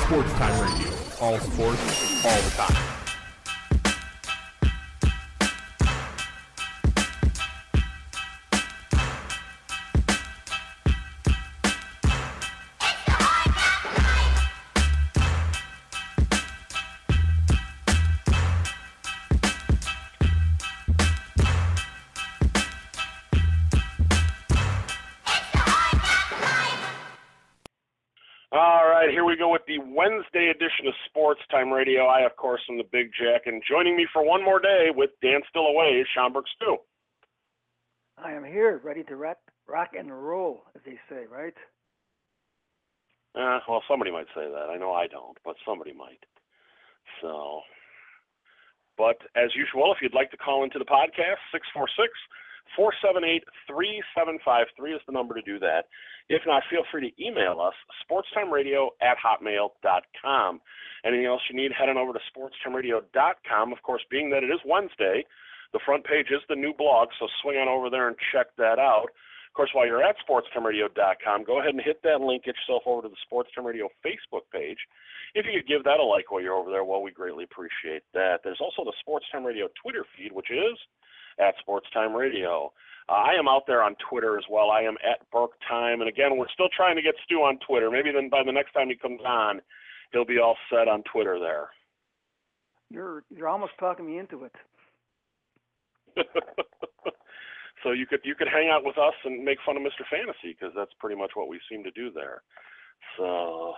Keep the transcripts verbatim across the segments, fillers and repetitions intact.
Sports Time Radio. All sports, all the time. Here we go with the Wednesday edition of Sports Time Radio. I, of course, am the Big Jack, and joining me for one more day with Dan still away is Sean Brooks, too. I am here, ready to rock, rock and roll, as they say, right? Uh, well, somebody might say that. I know I don't, but somebody might. So, but as usual, if you'd like to call into the podcast, six four six, four seven eight, three seven five three is the number to do that. If not, feel free to email us, sportstimeradio at hotmail dot com. Anything else you need, head on over to sportstimeradio dot com. Of course, being that it is Wednesday, the front page is the new blog, so swing on over there and check that out. Of course, while you're at sportstimeradio dot com, go ahead and hit that link, get yourself over to the Sports Time Radio Facebook page. If you could give that a like while you're over there, well, we greatly appreciate that. There's also the Sports Time Radio Twitter feed, which is at Sports Time Radio. Uh, I am out there on Twitter as well. I am at Burke Time. And again, we're still trying to get Stu on Twitter. Maybe then by the next time he comes on, he'll be all set on Twitter there. You're you're almost talking me into it. So you could you could hang out with us and make fun of Mister Fantasy, because that's pretty much what we seem to do there. So,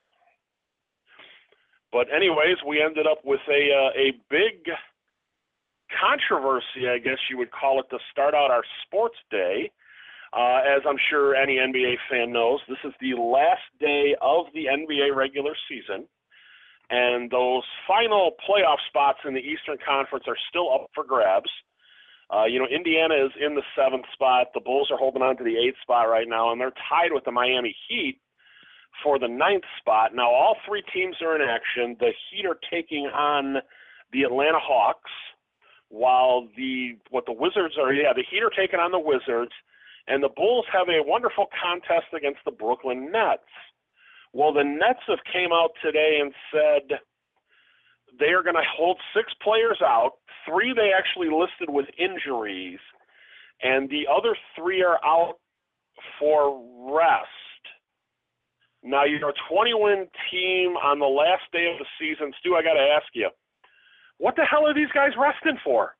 but anyways, we ended up with a uh, a big controversy, I guess you would call it, to start out our sports day. Uh, as I'm sure any N B A fan knows, this is the last day of the N B A regular season, and those final playoff spots in the Eastern Conference are still up for grabs. Uh, you know, Indiana is in the seventh spot. The Bulls are holding on to the eighth spot right now, and they're tied with the Miami Heat for the ninth spot. Now, all three teams are in action. The Heat are taking on the Atlanta Hawks, while the what the Wizards are, yeah, the Heat are taking on the Wizards, and the Bulls have a wonderful contest against the Brooklyn Nets. Well, the Nets have came out today and said they are going to hold six players out. Three they actually listed with injuries, and the other three are out for rest. Now, you're a twenty-win team on the last day of the season. Stu, I got to ask you, what the hell are these guys resting for?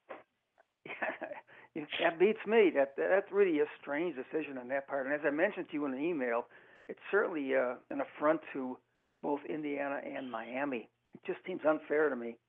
That beats me. That That's really a strange decision on that part. And as I mentioned to you in an email, it's certainly uh, an affront to both Indiana and Miami. It just seems unfair to me.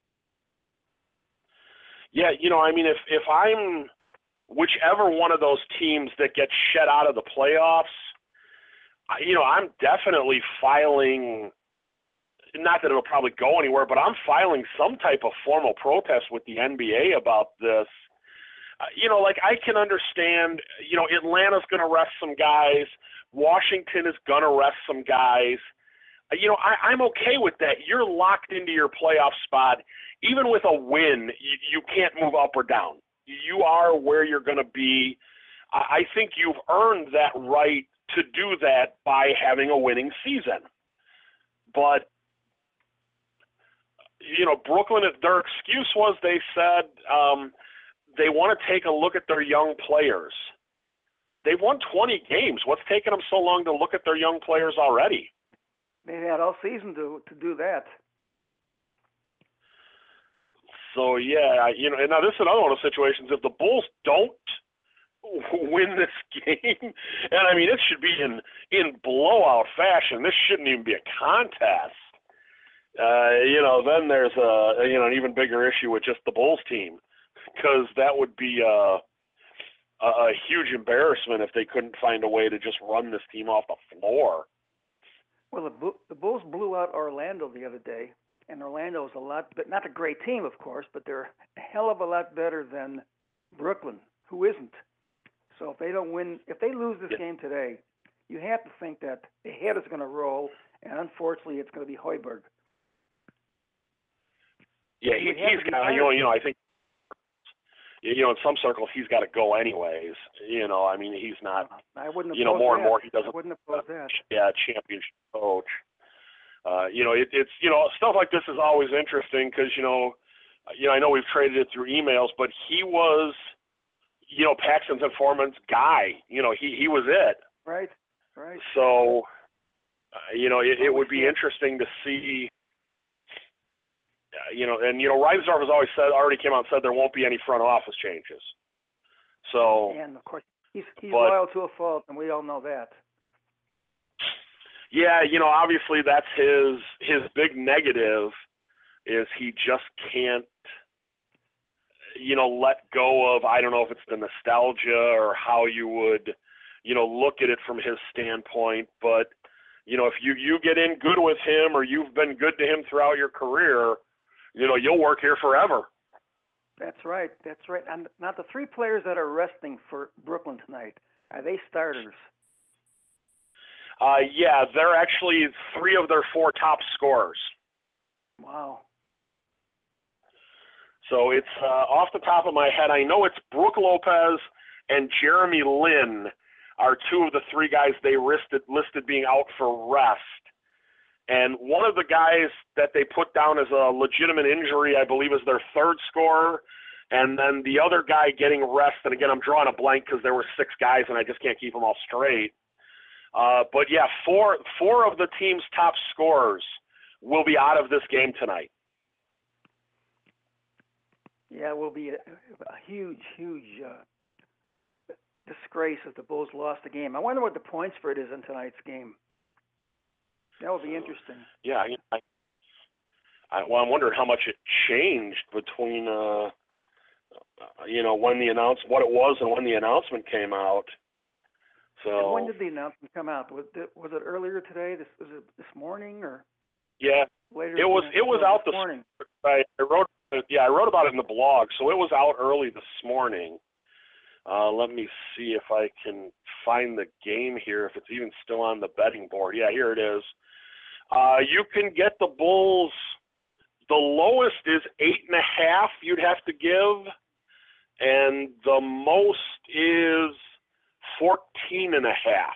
Yeah, you know, I mean, if, if I'm whichever one of those teams that gets shut out of the playoffs, you know, I'm definitely filing – not that it'll probably go anywhere, but I'm filing some type of formal protest with the N B A about this. Uh, you know, like I can understand, you know, Atlanta's going to rest some guys. Washington is going to rest some guys. Uh, you know, I, I'm okay with that. You're locked into your playoff spot. Even with a win, you, you can't move up or down. You are where you're going to be. I, I think you've earned that right to do that by having a winning season. But you know, Brooklyn, their excuse was they said um, they want to take a look at their young players. They've won twenty games. What's taking them so long to look at their young players already? They had all season to to do that. So, yeah, you know, and now this is another one of those situations. If the Bulls don't win this game, and I mean, it should be in, in blowout fashion. This shouldn't even be a contest. Uh, you know, then there's a you know an even bigger issue with just the Bulls team, because that would be a, a, a huge embarrassment if they couldn't find a way to just run this team off the floor. Well, the, the Bulls blew out Orlando the other day, and Orlando is a lot, but not a great team, of course, but they're a hell of a lot better than Brooklyn, who isn't. So if they don't win, if they lose this yeah. game today, you have to think that the head is going to roll, and unfortunately, it's going to be Hoiberg. Yeah, he, he's got, you know, you know, I think, you know, in some circles, he's got to go anyways. You know, I mean, he's not, I wouldn't you know, more that. and more he doesn't, I wouldn't oppose that. Yeah, championship coach. uh, you know, it, it's, you know, stuff like this is always interesting because, you know, you know, I know we've traded it through emails, but he was, you know, Paxton's informant's guy. You know, he, he was it. Right, right. So, uh, you know, it, it would be interesting to see, uh, you know, and, you know, Reisdorf has always said, already came out and said there won't be any front office changes. So, and of course, he's, he's but, loyal to a fault, and we all know that. Yeah, you know, obviously that's his his big negative is he just can't, you know, let go of, I don't know if it's the nostalgia or how you would, you know, look at it from his standpoint, but, you know, if you, you get in good with him or you've been good to him throughout your career, you know, you'll work here forever. That's right, that's right. And now the three players that are resting for Brooklyn tonight, are they starters? Uh, yeah, they're actually three of their four top scorers. Wow. So it's uh, off the top of my head, I know it's Brook Lopez and Jeremy Lin are two of the three guys they listed, listed being out for rest. And one of the guys that they put down as a legitimate injury, I believe, is their third scorer. And then the other guy getting rest, and again, I'm drawing a blank because there were six guys and I just can't keep them all straight. Uh, but yeah, four four of the team's top scorers will be out of this game tonight. Yeah, it will be a, a huge, huge uh, disgrace if the Bulls lost the game. I wonder what the point spread is in tonight's game. That would be interesting. Yeah, I, I, well, I'm wondering how much it changed between, uh, you know, when the announce what it was and when the announcement came out. So and when did the announcement come out? Was it, was it earlier today? This was it this morning or? Yeah, later it was. It was out this this morning. I, I wrote. Yeah, I wrote about it in the blog, so it was out early this morning. Uh, let me see if I can find the game here, if it's even still on the betting board. Yeah, here it is. Uh, you can get the Bulls. The lowest is eight and a half. You'd have to give, and the most is fourteen and a half.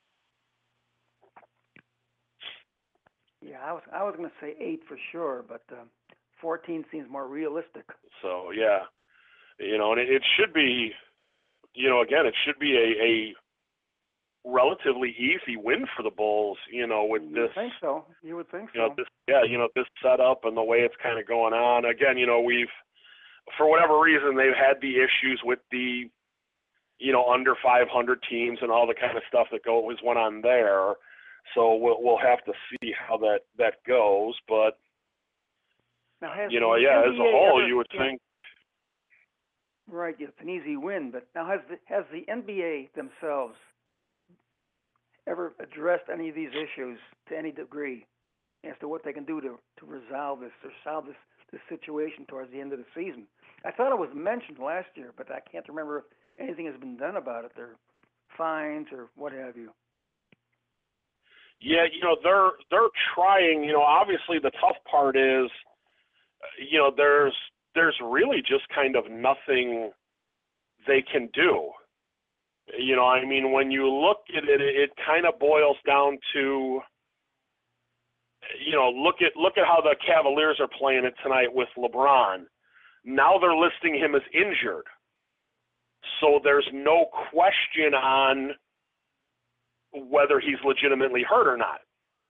Yeah, I was I was going to say eight for sure, but uh, fourteen seems more realistic. So yeah, you know, and it, it should be, you know, again, it should be a, a relatively easy win for the Bulls. You know, with you this. Would think so. You would think You so. know, this, yeah, you know, this setup and the way it's kind of going on. Again, you know, we've, for whatever reason, they've had the issues with the, you know, under five hundred teams and all the kind of stuff that goes went on there. So we'll we'll have to see how that, that goes. But, now, has you know, the yeah, N as B a A whole, ever, you would yeah, think. Right, it's an easy win. But now, has the has the N B A themselves ever addressed any of these issues to any degree as to what they can do to, to resolve this or solve this, this situation towards the end of the season? I thought it was mentioned last year, but I can't remember if anything has been done about it. There fines or what have you. Yeah, you know, they're they're trying. You know, obviously the tough part is, you know, there's there's really just kind of nothing they can do. You know, I mean, when you look at it, it kind of boils down to, you know, look at look at how the Cavaliers are playing it tonight with LeBron. Now they're listing him as injured. So there's no question on whether he's legitimately hurt or not.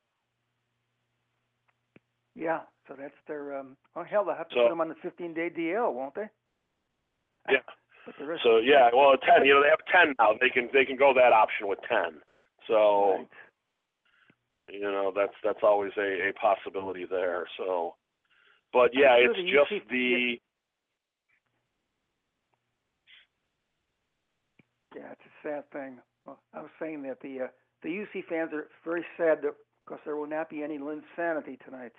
Yeah, so that's their, um, oh, hell, they'll have to So, put him on the fifteen-day D L, won't they? Yeah. But the rest So, yeah, well, ten, you know, they have ten now. They can they can go that option with ten. So, right. you know, that's that's always a, a possibility there. So, but, yeah, I'm sure it's the just U C, the... Yeah, it's a sad thing. Well, I was saying that the uh, the U C fans are very sad because there will not be any Linsanity tonight.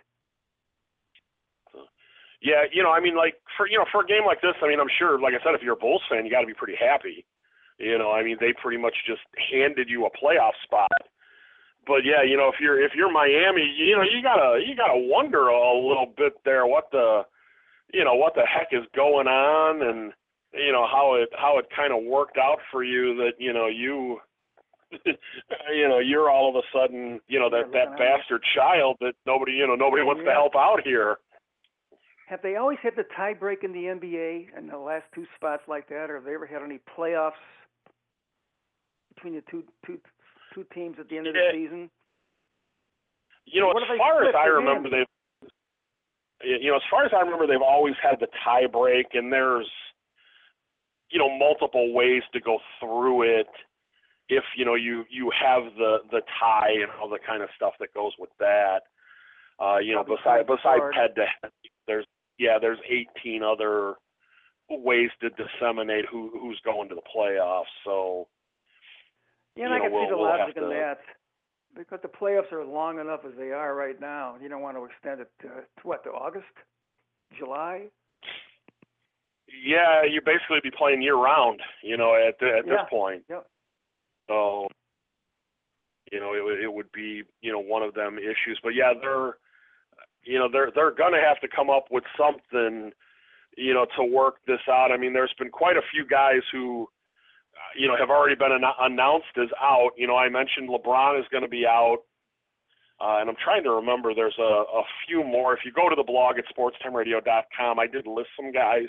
Yeah, you know, I mean, like, for, you know, for a game like this, I mean, I'm sure, like I said, if you're a Bulls fan, you got to be pretty happy. You know, I mean, they pretty much just handed you a playoff spot. But, yeah, you know, if you're if you're Miami, you know, you got to you got to wonder a little bit there what the, you know, what the heck is going on and, you know, how it how it kind of worked out for you that, you know, you you know, you're all of a sudden, you know, that, Yeah, that bastard child that nobody, you know, nobody wants Yeah. to help out here. Have they always had the tie break in the N B A in the last two spots like that, or have they ever had any playoffs between the two two two teams at the end of the Yeah. season? You know, What as have they far as split I the remember, games? they've, you know, as far as I remember, they've always had the tie break, and there's, you know, multiple ways to go through it. If, you know, you, you have the, the tie and all the kind of stuff that goes with that. Uh, you know, Probably besides tied besides hard. head to head, there's yeah, there's eighteen other ways to disseminate who who's going to the playoffs. So Yeah, and you I know, can we'll, see the we'll logic have in to, that because the playoffs are long enough as they are right now. You don't want to extend it to, to what, to August, July? Yeah, you basically be playing year round. You know, at the, at Yeah. this point. Yep. So you know, it would it would be you know one of them issues. But yeah, they're you know they're they're going to have to come up with something, you know, to work this out. I mean, there's been quite a few guys who, you know, have already been an- announced as out. You know, I mentioned LeBron is going to be out, uh, and I'm trying to remember. There's a, a few more. If you go to the blog at sports time radio dot com, I did list some guys,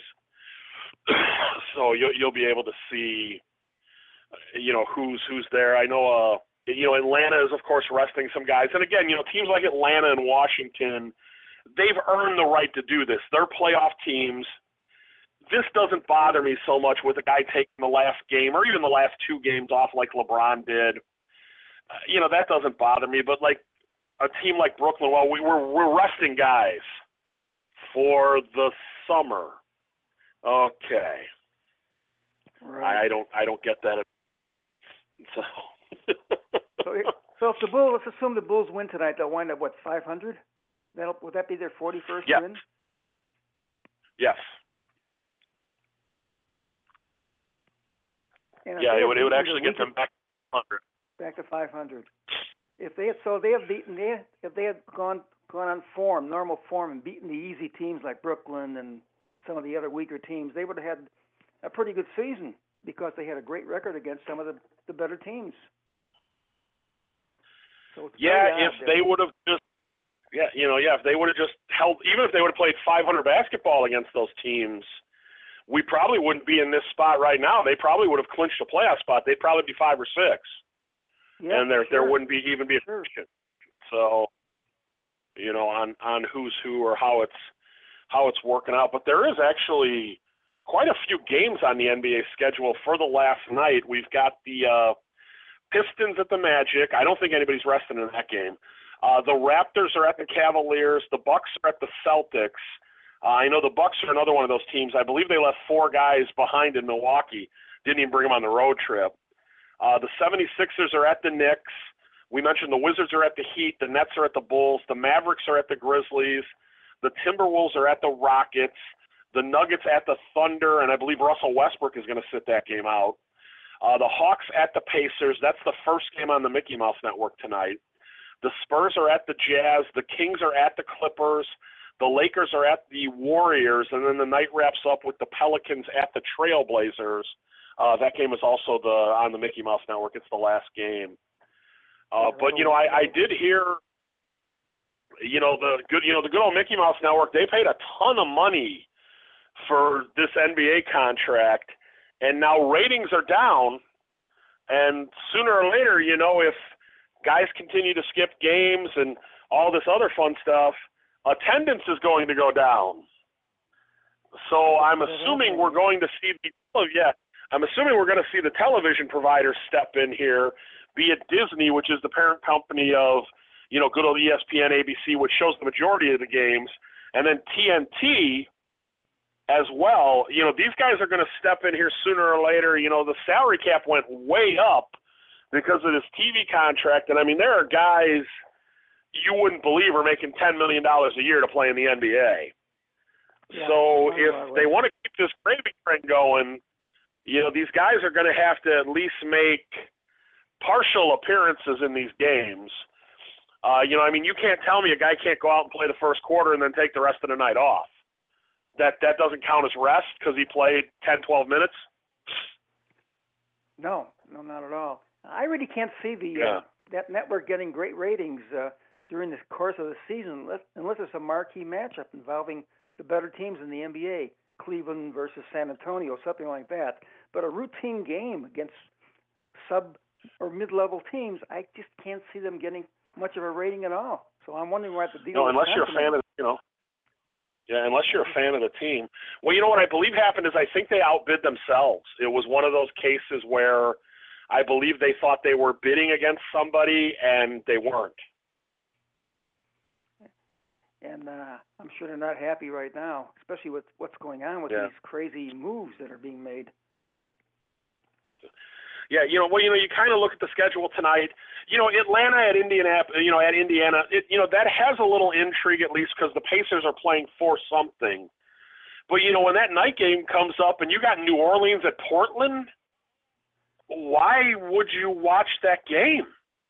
so you'll you'll be able to see, you know, who's who's there. I know, uh, you know, Atlanta is of course resting some guys, and again, you know, teams like Atlanta and Washington, they've earned the right to do this. They're playoff teams. This doesn't bother me so much with a guy taking the last game or even the last two games off like LeBron did. Uh, you know, that doesn't bother me. But like a team like Brooklyn, well, we, we're we're resting guys for the summer. Okay, Right. I, I don't I don't get that. So, So, it- so if the Bulls, let's assume the Bulls win tonight, they'll wind up what, five hundred? That'll would that be their forty-first yeah. win? Yes. And if Yeah, they it have would it would beaten actually the get them weaker- back to one hundred. back to five hundred. If they had, so they have beaten they had, if they had gone gone on form, normal form, and beaten the easy teams like Brooklyn and some of the other weaker teams, they would have had a pretty good season because they had a great record against some of the, the better teams. So it's Yeah, very if odd they that- would have just, yeah, you know, yeah, if they would have just held, even if they would have played five hundred basketball against those teams, we probably wouldn't be in this spot right now. They probably would have clinched a playoff spot. They'd probably be five or six, yeah, and there sure. there wouldn't be even be a Sure. question. So, you know, on on who's who or how it's how it's working out. But there is actually quite a few games on the N B A schedule for the last night. We've got the uh, Pistons at the Magic. I don't think anybody's resting in that game. Uh, the Raptors are at the Cavaliers. The Bucks are at the Celtics. Uh, I know the Bucks are another one of those teams. I believe they left four guys behind in Milwaukee. Didn't even bring them on the road trip. Uh, the seventy-sixers are at the Knicks. We mentioned the Wizards are at the Heat. The Nets are at the Bulls. The Mavericks are at the Grizzlies. The Timberwolves are at the Rockets. The Nuggets at the Thunder, and I believe Russell Westbrook is going to sit that game out. Uh, the Hawks at the Pacers. That's the first game on the Mickey Mouse Network tonight. The Spurs are at the Jazz. The Kings are at the Clippers. The Lakers are at the Warriors. And then the night wraps up with the Pelicans at the Trailblazers. Uh, that game is also the on the Mickey Mouse Network. It's the last game. Uh, but, you know, I, I did hear, you know, the good, you know, the good old Mickey Mouse Network, they paid a ton of money for this N B A contract. And now ratings are down, and sooner or later, you know, if guys continue to skip games and all this other fun stuff, attendance is going to go down. So I'm assuming we're going to see the oh yeah, I'm assuming we're going to see the television providers step in here, be it Disney, which is the parent company of, you know, good old E S P N, A B C, which shows the majority of the games, and then T N T as well. You know, these guys are going to step in here sooner or later. You know, the salary cap went way up because of this T V contract. And, I mean, there are guys you wouldn't believe are making ten million dollars a year to play in the N B A. Yeah, So if right. they want to keep this gravy train going, you know, these guys are going to have to at least make partial appearances in these games. Uh, you know, I mean, you can't tell me a guy can't go out and play the first quarter and then take the rest of the night off. That that doesn't count as rest because he played ten, twelve minutes? No, no, not at all. I really can't see the Yeah. uh, that network getting great ratings uh, during the course of the season unless, unless it's a marquee matchup involving the better teams in the N B A, Cleveland versus San Antonio, something like that. But a routine game against sub or mid-level teams, I just can't see them getting much of a rating at all. So I'm wondering what the deal. No, with unless you're a fan of, you know, yeah, unless you're a fan of the team. Well, you know what I believe happened is I think they outbid themselves. It was one of those cases where I believe they thought they were bidding against somebody and they weren't. And uh, I'm sure they're not happy right now, especially with what's going on with Yeah. these crazy moves that are being made. Yeah, you know, well, you know, you kind of look at the schedule tonight. You know, Atlanta at Indianapolis, you know, at Indiana, it, you know, that has a little intrigue at least because the Pacers are playing for something. But you know, when that night game comes up and you got New Orleans at Portland, why would you watch that game?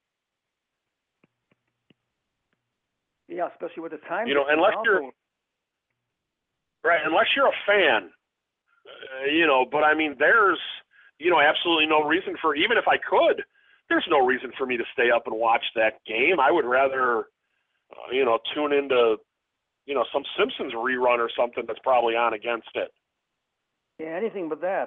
Yeah, especially with the time. You know, difference unless also. you're right, unless you're a fan, uh, you know. But I mean, there's, you know, absolutely no reason for, even if I could, there's no reason for me to stay up and watch that game. I would rather, uh, you know, tune into, you know, some Simpsons rerun or something that's probably on against it. Yeah, anything but that.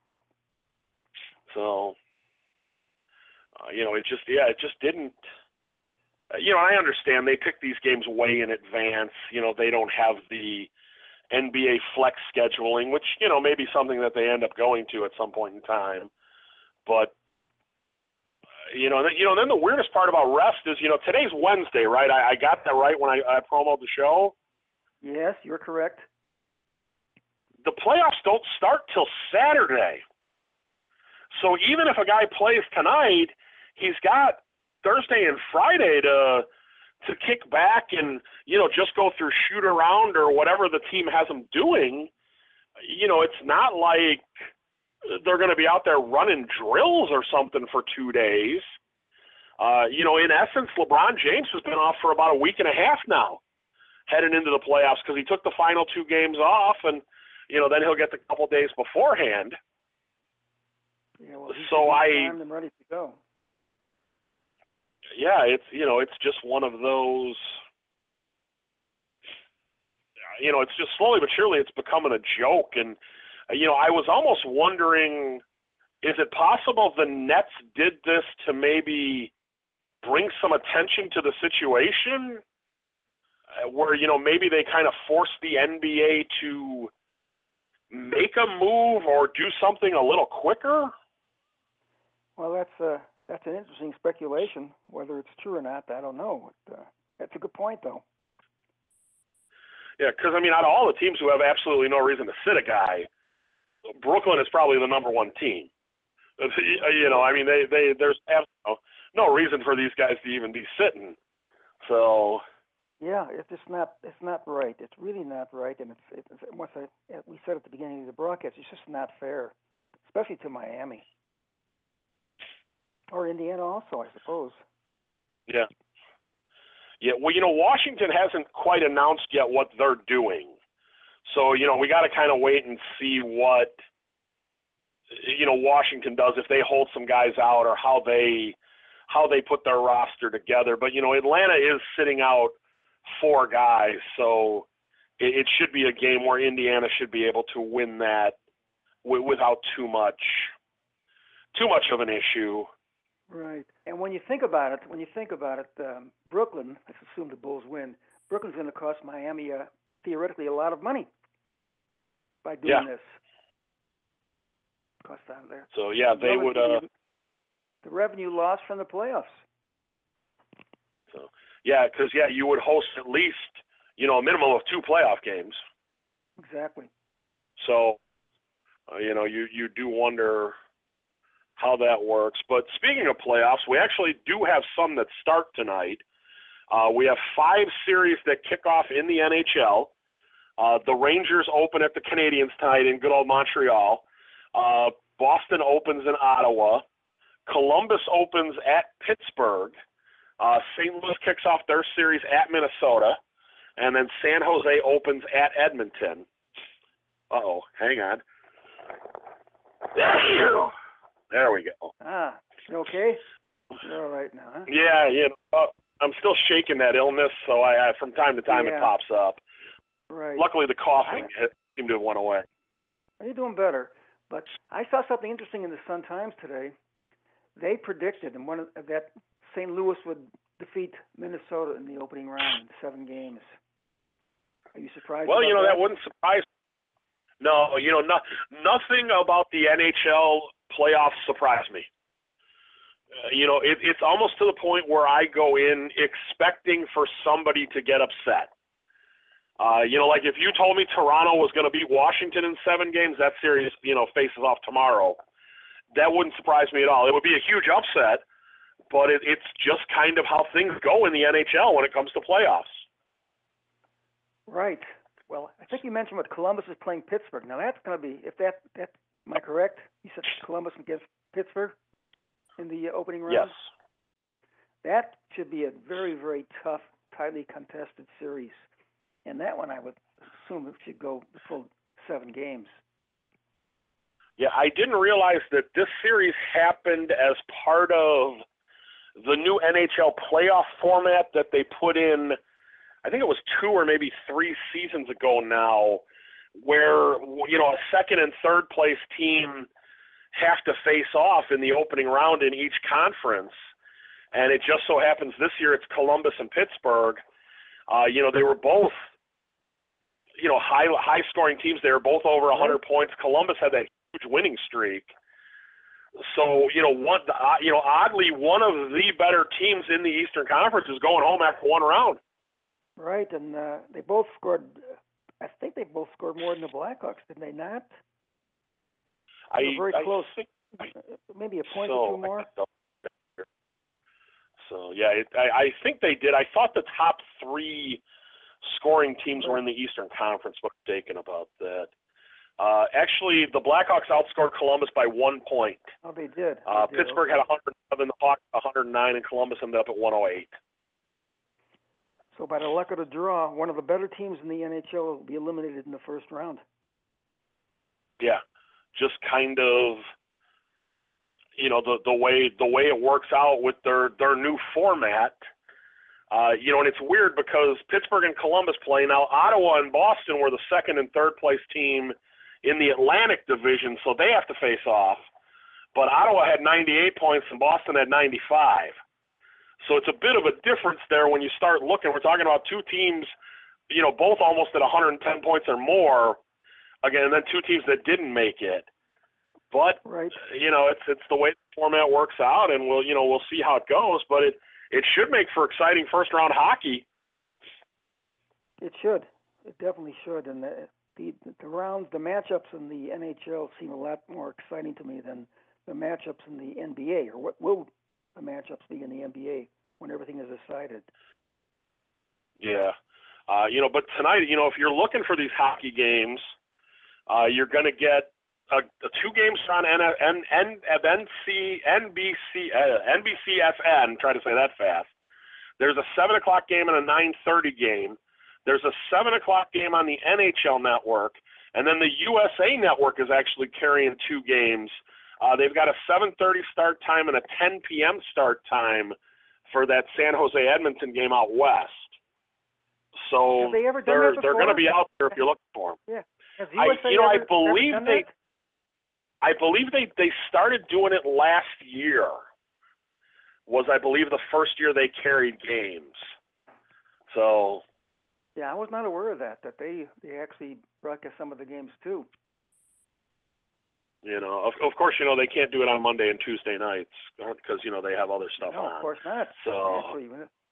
So, uh, you know, it just, yeah, it just didn't. Uh, you know, I understand they pick these games way in advance. You know, they don't have the N B A flex scheduling, which, you know, may be something that they end up going to at some point in time. But, uh, you know, th- you know, then the weirdest part about rest is, you know, today's Wednesday, right? I, I got that right when I, I promoted the show. Yes, you're correct. The playoffs don't start till Saturday. So even if a guy plays tonight, he's got Thursday and Friday to to kick back and, you know, just go through shoot around or whatever the team has them doing. You know, it's not like they're going to be out there running drills or something for two days. Uh, you know, in essence, LeBron James has been off for about a week and a half now, heading into the playoffs because he took the final two games off, and, you know, then he'll get the couple days beforehand. Yeah, well, he's So I, primed and ready to go. yeah, it's, you know, it's just one of those, you know, it's just slowly but surely it's becoming a joke. And, you know, I was almost wondering, is it possible the Nets did this to maybe bring some attention to the situation uh, where, you know, maybe they kind of forced the N B A to make a move or do something a little quicker? Well, that's uh, that's an interesting speculation. Whether it's true or not, I don't know. But, uh, that's a good point, though. Yeah, because, I mean, out of all the teams who have absolutely no reason to sit a guy, Brooklyn is probably the number one team. You know, I mean, they, they there's no, no reason for these guys to even be sitting. So, yeah, it's just not it's not right. It's really not right, and it's it's once I we said at the beginning of the broadcast, it's just not fair, especially to Miami or Indiana also, I suppose. Yeah. Yeah, well, you know, Washington hasn't quite announced yet what they're doing. So, you know, we got to kind of wait and see what, you know, Washington does, if they hold some guys out or how they how they put their roster together. But, you know, Atlanta is sitting out four guys, so it, it should be a game where Indiana should be able to win that w- without too much too much of an issue. Right. And when you think about it, when you think about it, um, Brooklyn, let's assume the Bulls win, Brooklyn's going to cost Miami uh, theoretically a lot of money by doing Yeah. this. Cost down there. So, yeah, they would uh, – the revenue loss from the playoffs. So, yeah, because, yeah, you would host at least, you know, a minimum of two playoff games. Exactly. So, uh, you know, you, you do wonder how that works. But speaking of playoffs, we actually do have some that start tonight. Uh, we have five series that kick off in the N H L. Uh, the Rangers open at the Canadiens tonight in good old Montreal. Uh, Boston opens in Ottawa. Columbus opens at Pittsburgh. Uh, Saint Louis kicks off their series at Minnesota. And then San Jose opens at Edmonton. Uh-oh, hang on. There we go. Ah, You okay? You're all right now, huh? Yeah, you know, uh, I'm still shaking that illness, so I, I from time to time Yeah. it pops up. Right. Luckily, the coughing it seemed to have went away. You're doing better. But I saw something interesting in the Sun Times today. They predicted in one of, that Saint Louis would defeat Minnesota in the opening round in seven games. Are you surprised? Well, about you know, that, that wouldn't surprise me. No, you know, no, nothing about the N H L playoffs surprised me. Uh, you know, it, it's almost to the point where I go in expecting for somebody to get upset. Uh, you know, like if you told me Toronto was going to beat Washington in seven games, that series, you know, faces off tomorrow, that wouldn't surprise me at all. It would be a huge upset, but it, it's just kind of how things go in the N H L when it comes to playoffs. Right. Well, I think you mentioned what Columbus is playing Pittsburgh. Now that's going to be, if that, that, am I correct? You said Columbus against Pittsburgh in the opening round? Yes. That should be a very, very tough, tightly contested series. And that one, I would assume it should go the full seven games. Yeah, I didn't realize that this series happened as part of the new N H L playoff format that they put in, I think it was two or maybe three seasons ago now, where, you know, a second and third place team have to face off in the opening round in each conference. And it just so happens this year it's Columbus and Pittsburgh. Uh, you know, they were both, you know, high high scoring teams. They were both over one hundred points. Columbus had that huge winning streak. So, you know, one, uh, you know, oddly, one of the better teams in the Eastern Conference is going home after one round. Right, and uh, they both scored. I think they both scored more than the Blackhawks, did they not? I, they were very I close. Think, I, Maybe a point so, or two more. So yeah, it, I, I think they did. I thought the top three scoring teams were in the Eastern Conference. What I'm mistaken about that. Uh, actually, the Blackhawks outscored Columbus by one point. Oh, they did. They uh, did. Pittsburgh Okay. had one hundred seven, the Hawks one hundred nine, and Columbus ended up at one oh eight. So by the luck of the draw, one of the better teams in the N H L will be eliminated in the first round. Yeah, just kind of, you know, the the way the way it works out with their their new format. Uh, you know, and it's weird because Pittsburgh and Columbus play now. Ottawa and Boston were the second and third place team in the Atlantic Division, so they have to face off. But Ottawa had ninety-eight points and Boston had ninety-five. So it's a bit of a difference there when you start looking. We're talking about two teams, you know, both almost at one hundred ten points or more. Again, and then two teams that didn't make it. But right. you know, it's it's the way the format works out, and we'll you know we'll see how it goes. But it it should make for exciting first round hockey. It should. It definitely should. And the the, the rounds, the matchups in the N H L seem a lot more exciting to me than the matchups in the N B A, or what will the matchups be in the N B A when everything is decided. Yeah, uh, you know, but tonight, you know, if you're looking for these hockey games, uh, you're going to get uh, two games on N N N N C N B C uh, N B C F N. Try to say that fast. There's a seven o'clock game and a nine thirty game. There's a seven o'clock game on the N H L network, and then the U S A network is actually carrying two games. Uh, they've got a seven thirty start time and a ten p.m. start time for that San Jose Edmonton game out west. So Have they ever done they're that they're going to before? be out there if you're looking for them. Yeah. Has I, U S A you know, ever, I believe ever done they, that? I believe they they started doing it last year. Was I believe the first year they carried games. So. Yeah, I was not aware of that. That they they actually broadcast some of the games too. You know, of, of course, you know, they can't do it on Monday and Tuesday nights because, you know, they have other stuff no, on. of course not. So, Actually,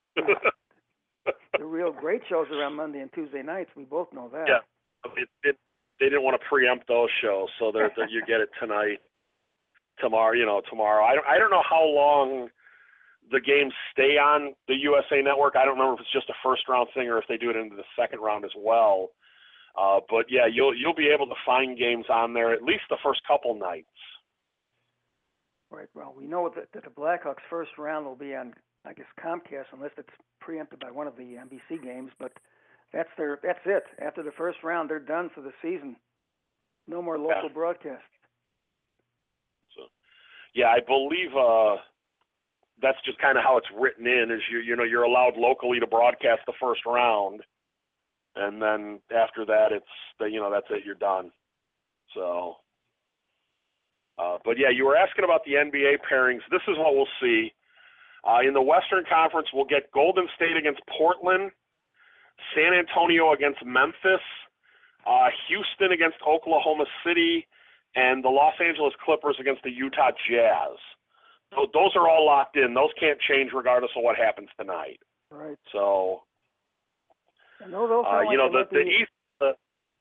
the real great shows are on Monday and Tuesday nights. We both know that. yeah, it, it, they didn't want to preempt those shows, so they're, they're, you get it tonight, tomorrow, you know, tomorrow. I don't, I don't know how long the games stay on the U S A network. I don't remember if it's just a first-round thing or if they do it into the second round as well. Uh, but yeah, you'll you'll be able to find games on there at least the first couple nights. Right. Well, we know that, that the Blackhawks' first round will be on, I guess, Comcast, unless it's preempted by one of the N B C games. But that's their that's it. After the first round, they're done for the season. No more local yeah. broadcasts. So, yeah, I believe uh, that's just kind of how it's written in. Is you you know you're allowed locally to broadcast the first round, and then after that it's the, you know that's it, you're done. So, uh, but yeah, you were asking about the N B A pairings. This is what we'll see. Uh, in the Western Conference, we'll get Golden State against Portland, San Antonio against Memphis, uh, Houston against Oklahoma City, and the Los Angeles Clippers against the Utah Jazz. So those are all locked in. Those can't change regardless of what happens tonight. Right. So, And those all uh, sound you know, like the, they the might be, East. Uh,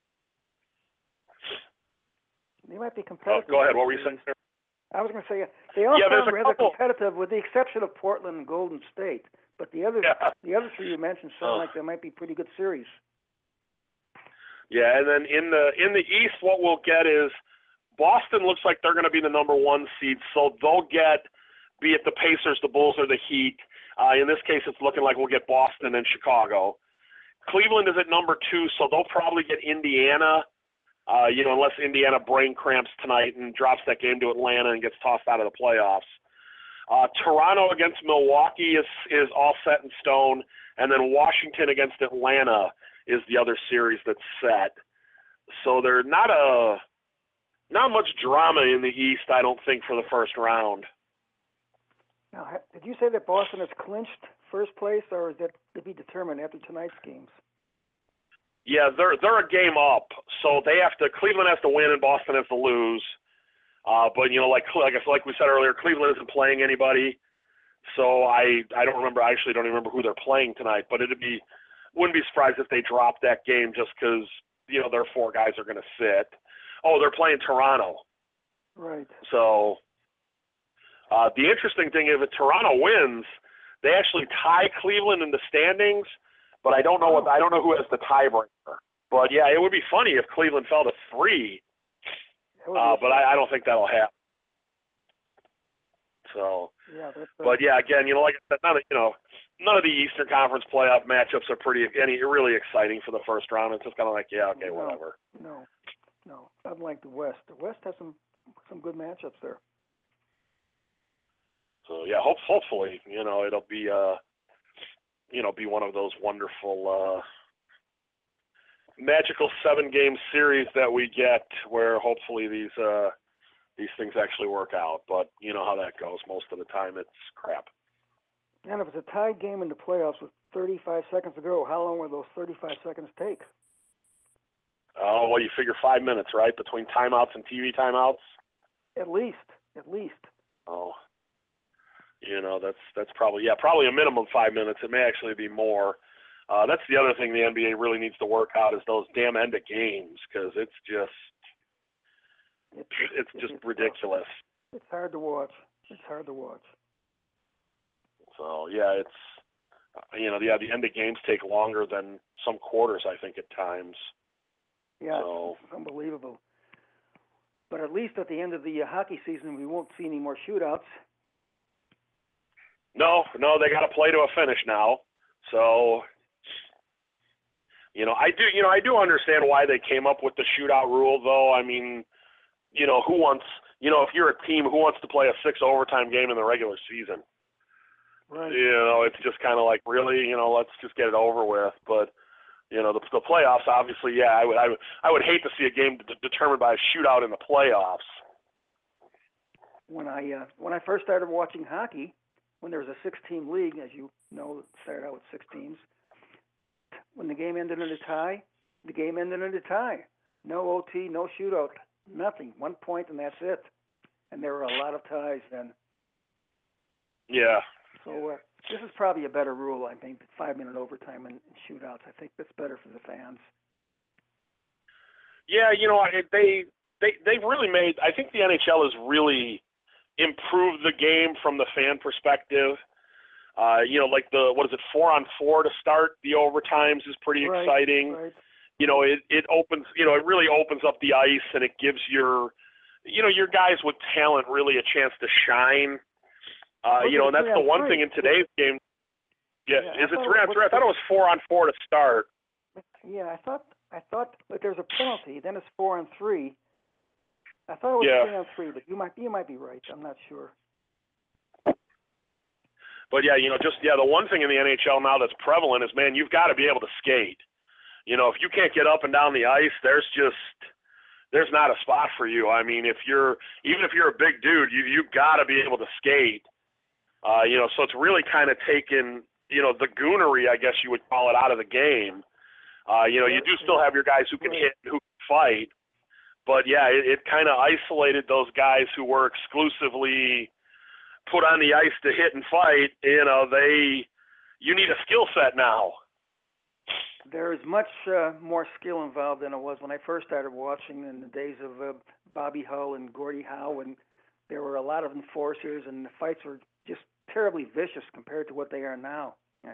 they might be oh, competitive. go ahead. What were you saying, sir? I was going to say, they all Yeah, there's sound a rather couple. competitive, with the exception of Portland and Golden State. But the other, Yeah. the other three you mentioned sound Oh. like they might be pretty good series. Yeah, and then in the in the East, what we'll get is Boston looks like they're going to be the number one seed, so they'll get, be it the Pacers, the Bulls, or the Heat. Uh, in this case, it's looking like we'll get Boston and Chicago. Cleveland is at number two, so they'll probably get Indiana, uh, you know, unless Indiana brain cramps tonight and drops that game to Atlanta and gets tossed out of the playoffs. Uh, Toronto against Milwaukee is is all set in stone, and then Washington against Atlanta is the other series that's set. So there's not a not much drama in the East, I don't think, for the first round. Now, ha- did you say that Boston has clinched first place, or is that to be determined after tonight's games? Yeah, they're they're a game up, so they have to. Cleveland has to win and Boston has to lose. Uh, but you know, like like like we said earlier, Cleveland isn't playing anybody, so I I don't remember. I actually don't even remember who they're playing tonight. But it'd be wouldn't be surprised if they dropped that game just because you know their four guys are going to sit. Oh, they're playing Toronto. Right. So uh, the interesting thing is if Toronto wins, they actually tie Cleveland in the standings. But I don't know what I don't know who has the tiebreaker. But yeah, it would be funny if Cleveland fell to three. Uh, but I, I don't think that'll happen. So, yeah, that's, uh, but yeah, again, you know, like I said, none of you know, none of the Eastern Conference playoff matchups are pretty any really exciting for the first round. It's just kind of like, yeah, okay, no, whatever. No, no, unlike the West. The West has some some good matchups there. So yeah, hope, hopefully, you know, it'll be uh, you know, be one of those wonderful. Uh, magical seven-game series that we get where hopefully these uh, these things actually work out. But you know how that goes. Most of the time it's crap. And if it's a tied game in the playoffs with thirty-five seconds to go, how long will those thirty-five seconds take? Oh, well, you figure five minutes, right, between timeouts and T V timeouts? At least, at least. Oh, you know, that's that's probably, yeah, probably a minimum five minutes. It may actually be more. Uh, that's the other thing the N B A really needs to work out is those damn end of games because it's just It's, it's just it's ridiculous. It's hard to watch. It's hard to watch. So yeah, it's you know yeah the end of games take longer than some quarters I think at times. Yeah, so. It's unbelievable. But at least at the end of the uh, hockey season, we won't see any more shootouts. No, no, they got to play to a finish now. So. You know, I do. You know, I do understand why they came up with the shootout rule, though. I mean, you know, who wants? You know, if you're a team, who wants to play a six overtime game in the regular season? Right. You know, it's just kind of like, really, you know, let's just get it over with. But you know, the, the playoffs, obviously, yeah, I would, I would, I would hate to see a game d- determined by a shootout in the playoffs. When I uh, when I first started watching hockey, when there was a six-team league, as you know, it started out with six teams. When the game ended in a tie, the game ended in a tie. No O T, no shootout, nothing. One point and that's it. And there were a lot of ties then. Yeah. So uh, this is probably a better rule, I think, five-minute overtime and, and shootouts. I think that's better for the fans. Yeah, you know, they they they've really made. I think the N H L has really improved the game from the fan perspective. Uh, you know, like the, what is it, four on four to start the overtimes is pretty right, exciting. Right. You know, it, it opens, you know, it really opens up the ice and it gives your, you know, your guys with talent really a chance to shine. Uh, you know, and that's the one thing in today's game. Yeah, yeah is it three on three? I thought it was four on four to start. Yeah, I thought, I thought if there's a penalty, then it's four on three. I thought it was Yeah. three on three, but you might you might be right. I'm not sure. But yeah, you know, just yeah, the one thing in the N H L now that's prevalent is, man, you've got to be able to skate. You know, if you can't get up and down the ice, there's just there's not a spot for you. I mean, if you're even if you're a big dude, you you've got to be able to skate. Uh, you know, so it's really kind of taken, you know, the goonery, I guess you would call it, out of the game. Uh, you know, you do still have your guys who can hit, who can fight, but yeah, it, it kind of isolated those guys who were exclusively put on the ice to hit and fight. You know, they, you need a skill set now. There is much uh, more skill involved than it was when I first started watching in the days of uh, Bobby Hull and Gordie Howe, and there were a lot of enforcers, and the fights were just terribly vicious compared to what they are now. Yeah,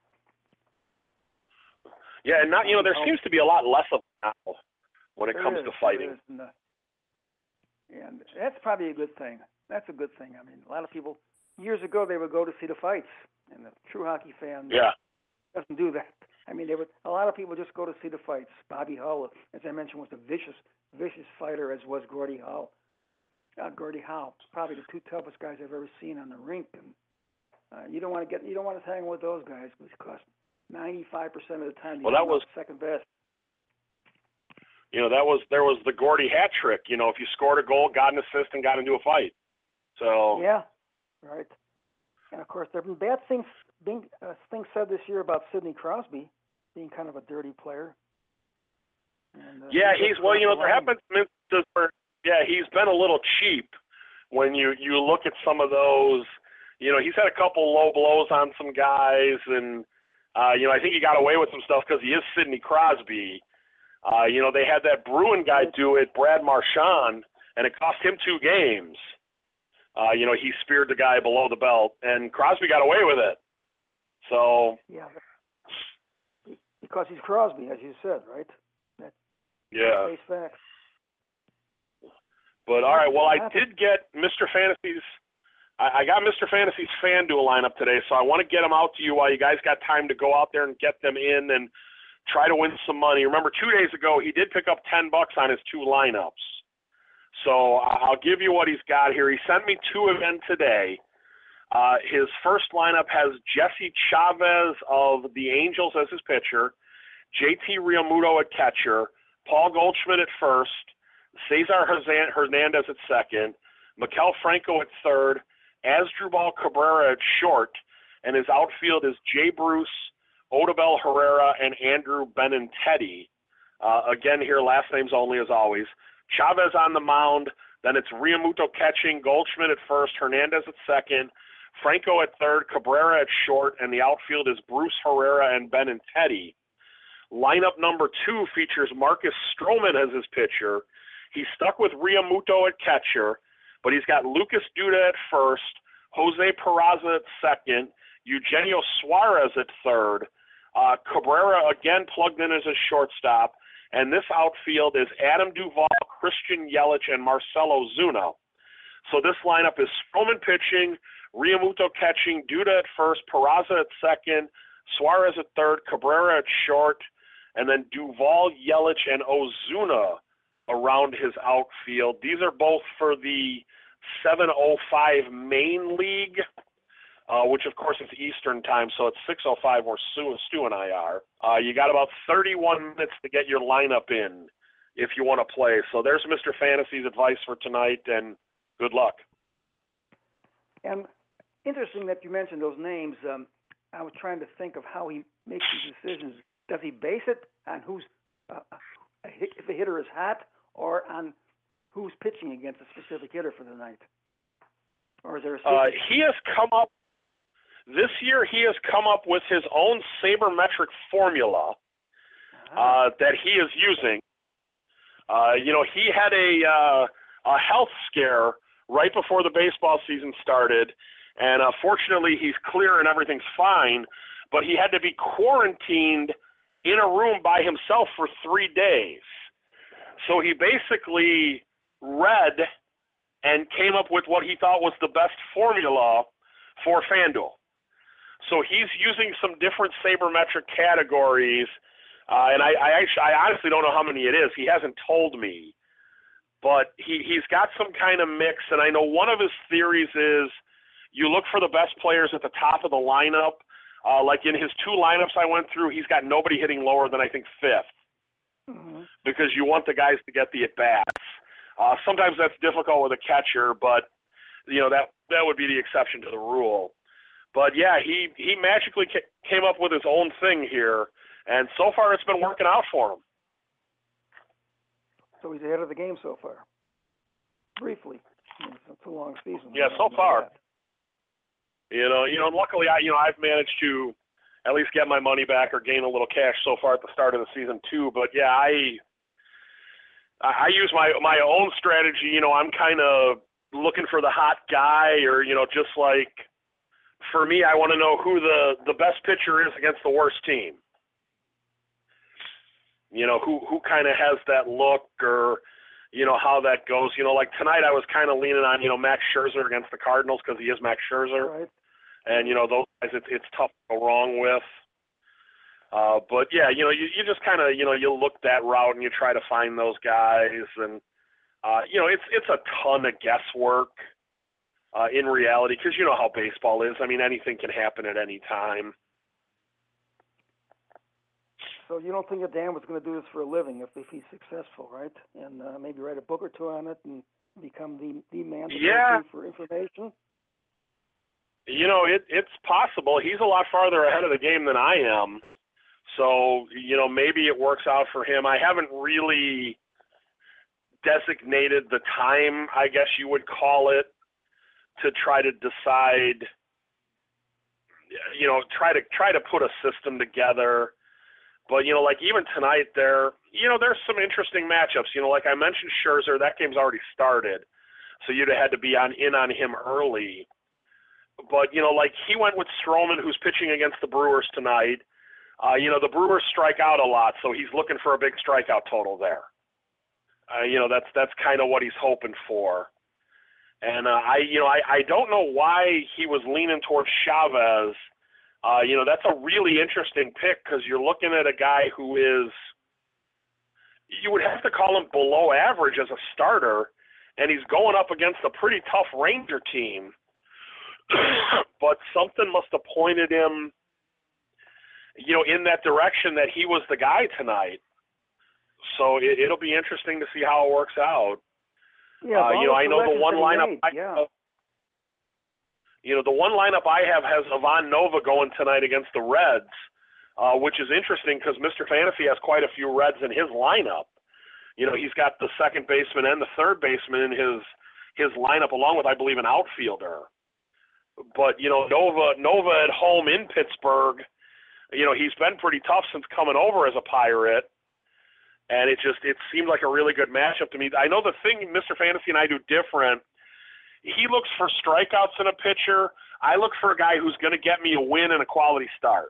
yeah and not, you know, there seems to be a lot less of it now when it there comes is, to fighting. there is, and, uh, and that's probably a good thing. That's a good thing. I mean, a lot of people, years ago, they would go to see the fights, and the true hockey fan yeah. doesn't do that. I mean, there would, a lot of people just go to see the fights. Bobby Hull, as I mentioned, was a vicious, vicious fighter, as was Gordie Howe. Uh, Gordie Howe, probably the two toughest guys I've ever seen on the rink. And uh, you don't want to get, you don't want to hang with those guys because ninety-five percent of the time, well, that was second best. You know, that was there was the Gordie hat trick. You know, if you scored a goal, got an assist, and got into a fight. So yeah, right. And of course, there have been bad things being uh, things said this year about Sidney Crosby being kind of a dirty player. And, uh, yeah, he he's well. You know, there have been some instances where yeah, he's been a little cheap when you you look at some of those. You know, he's had a couple low blows on some guys, and uh, you know, I think he got away with some stuff because he is Sidney Crosby. Uh, you know, they had that Bruin guy do it, Brad Marchand, and it cost him two games. Uh, you know, he speared the guy below the belt, and Crosby got away with it. So yeah, because he's Crosby, as you said, right? That, yeah. Face facts. But all right, well, I did get Mister Fantasy's. I, I got Mister Fantasy's FanDuel lineup today, so I want to get them out to you while you guys got time to go out there and get them in and try to win some money. Remember, two days ago he did pick up ten bucks on his two lineups. So I'll give you what he's got here. He sent me two again today. Uh, his first lineup has Jesse Chavez of the Angels as his pitcher, J T Realmuto at catcher, Paul Goldschmidt at first, Cesar Hernandez at second, Maikel Franco at third, Asdrubal Cabrera at short, and his outfield is Jay Bruce, Odubel Herrera, and Andrew Benintendi. Uh, again here, last names only as always. Chavez on the mound, then it's Realmuto catching, Goldschmidt at first, Hernandez at second, Franco at third, Cabrera at short, and the outfield is Bruce Herrera and Benintendi. Lineup number two features Marcus Stroman as his pitcher. He's stuck with Realmuto at catcher, but he's got Lucas Duda at first, Jose Peraza at second, Eugenio Suarez at third, uh, Cabrera again plugged in as a shortstop, and this outfield is Adam Duvall, Christian Yelich, and Marcelo Zuna. So this lineup is Stroman pitching, Realmuto catching, Duda at first, Peraza at second, Suarez at third, Cabrera at short, and then Duvall, Yelich, and Ozuna around his outfield. These are both for the seven oh five main league, uh, which of course is Eastern time, so it's six oh five where Stu, Stu and I are. Uh, you got about thirty-one minutes to get your lineup in if you want to play. So there's Mister Fantasy's advice for tonight, and good luck. And interesting that you mentioned those names. Um, I was trying to think of how he makes these decisions. Does he base it on who's uh, if the hitter is hot, or on who's pitching against a specific hitter for the night? Or is there a uh, he has come up this year. He has come up with his own sabermetric formula uh-huh. uh, that he is using. Uh, you know, he had a uh, a health scare right before the baseball season started, and uh, fortunately he's clear and everything's fine. But he had to be quarantined in a room by himself for three days. So he basically read and came up with what he thought was the best formula for FanDuel. So he's using some different sabermetric categories, uh, and I, I, actually, I honestly don't know how many it is. He hasn't told me. but he, he's got some kind of mix, and I know one of his theories is you look for the best players at the top of the lineup. Uh, like in his two lineups I went through, he's got nobody hitting lower than I think fifth, mm-hmm. because you want the guys to get the at-bats. Uh, sometimes that's difficult with a catcher, but you know that that would be the exception to the rule. But yeah, he, he magically ca- came up with his own thing here, and so far it's been working out for him. So he's ahead of the game so far. Briefly, I mean, it's a long season. Yeah, so far. That. You know, you know. Luckily, I you know I've managed to at least get my money back or gain a little cash so far at the start of the season too. But yeah, I I use my my own strategy. You know, I'm kind of looking for the hot guy, or you know, just like for me, I want to know who the the best pitcher is against the worst team. You know, who who kind of has that look, or you know how that goes. You know, like tonight I was kind of leaning on, you know, Max Scherzer against the Cardinals because he is Max Scherzer. Right. And, you know, those guys it's, it's tough to go wrong with. Uh, but, yeah, you know, you, you just kind of, you know, you look that route and you try to find those guys. And, uh, you know, it's it's a ton of guesswork uh, in reality because you know how baseball is. I mean, anything can happen at any time. So you don't think that Dan was going to do this for a living if, if he's successful, right? And uh, maybe write a book or two on it and become the, the man to yeah. go to for information? You know, it, it's possible. He's a lot farther ahead of the game than I am. So, you know, maybe it works out for him. I haven't really designated the time, I guess you would call it, to try to decide, you know, try to try to put a system together. But, you know, like even tonight there, you know, there's some interesting matchups. You know, like I mentioned Scherzer, that game's already started. So you'd have had to be on in on him early. But, you know, like he went with Stroman, who's pitching against the Brewers tonight. Uh, you know, the Brewers strike out a lot, so he's looking for a big strikeout total there. Uh, you know, that's that's kind of what he's hoping for. And, uh, I, you know, I, I don't know why he was leaning towards Chavez. Uh, you know, that's a really interesting pick because you're looking at a guy who is, you would have to call him below average as a starter, and he's going up against a pretty tough Ranger team. But something must have pointed him, you know, in that direction that he was the guy tonight. So it, it'll be interesting to see how it works out. Yeah, uh, you know, I know the one lineup. I, yeah. uh, you know, the one lineup I have has Ivan Nova going tonight against the Reds, uh, which is interesting because Mister Fantasy has quite a few Reds in his lineup. You know, he's got the second baseman and the third baseman in his his lineup, along with, I believe, an outfielder. But, you know, Nova Nova at home in Pittsburgh, you know, he's been pretty tough since coming over as a Pirate. And it just, it seemed like a really good matchup to me. I know the thing Mister Fantasy and I do different, he looks for strikeouts in a pitcher. I look for a guy who's going to get me a win and a quality start.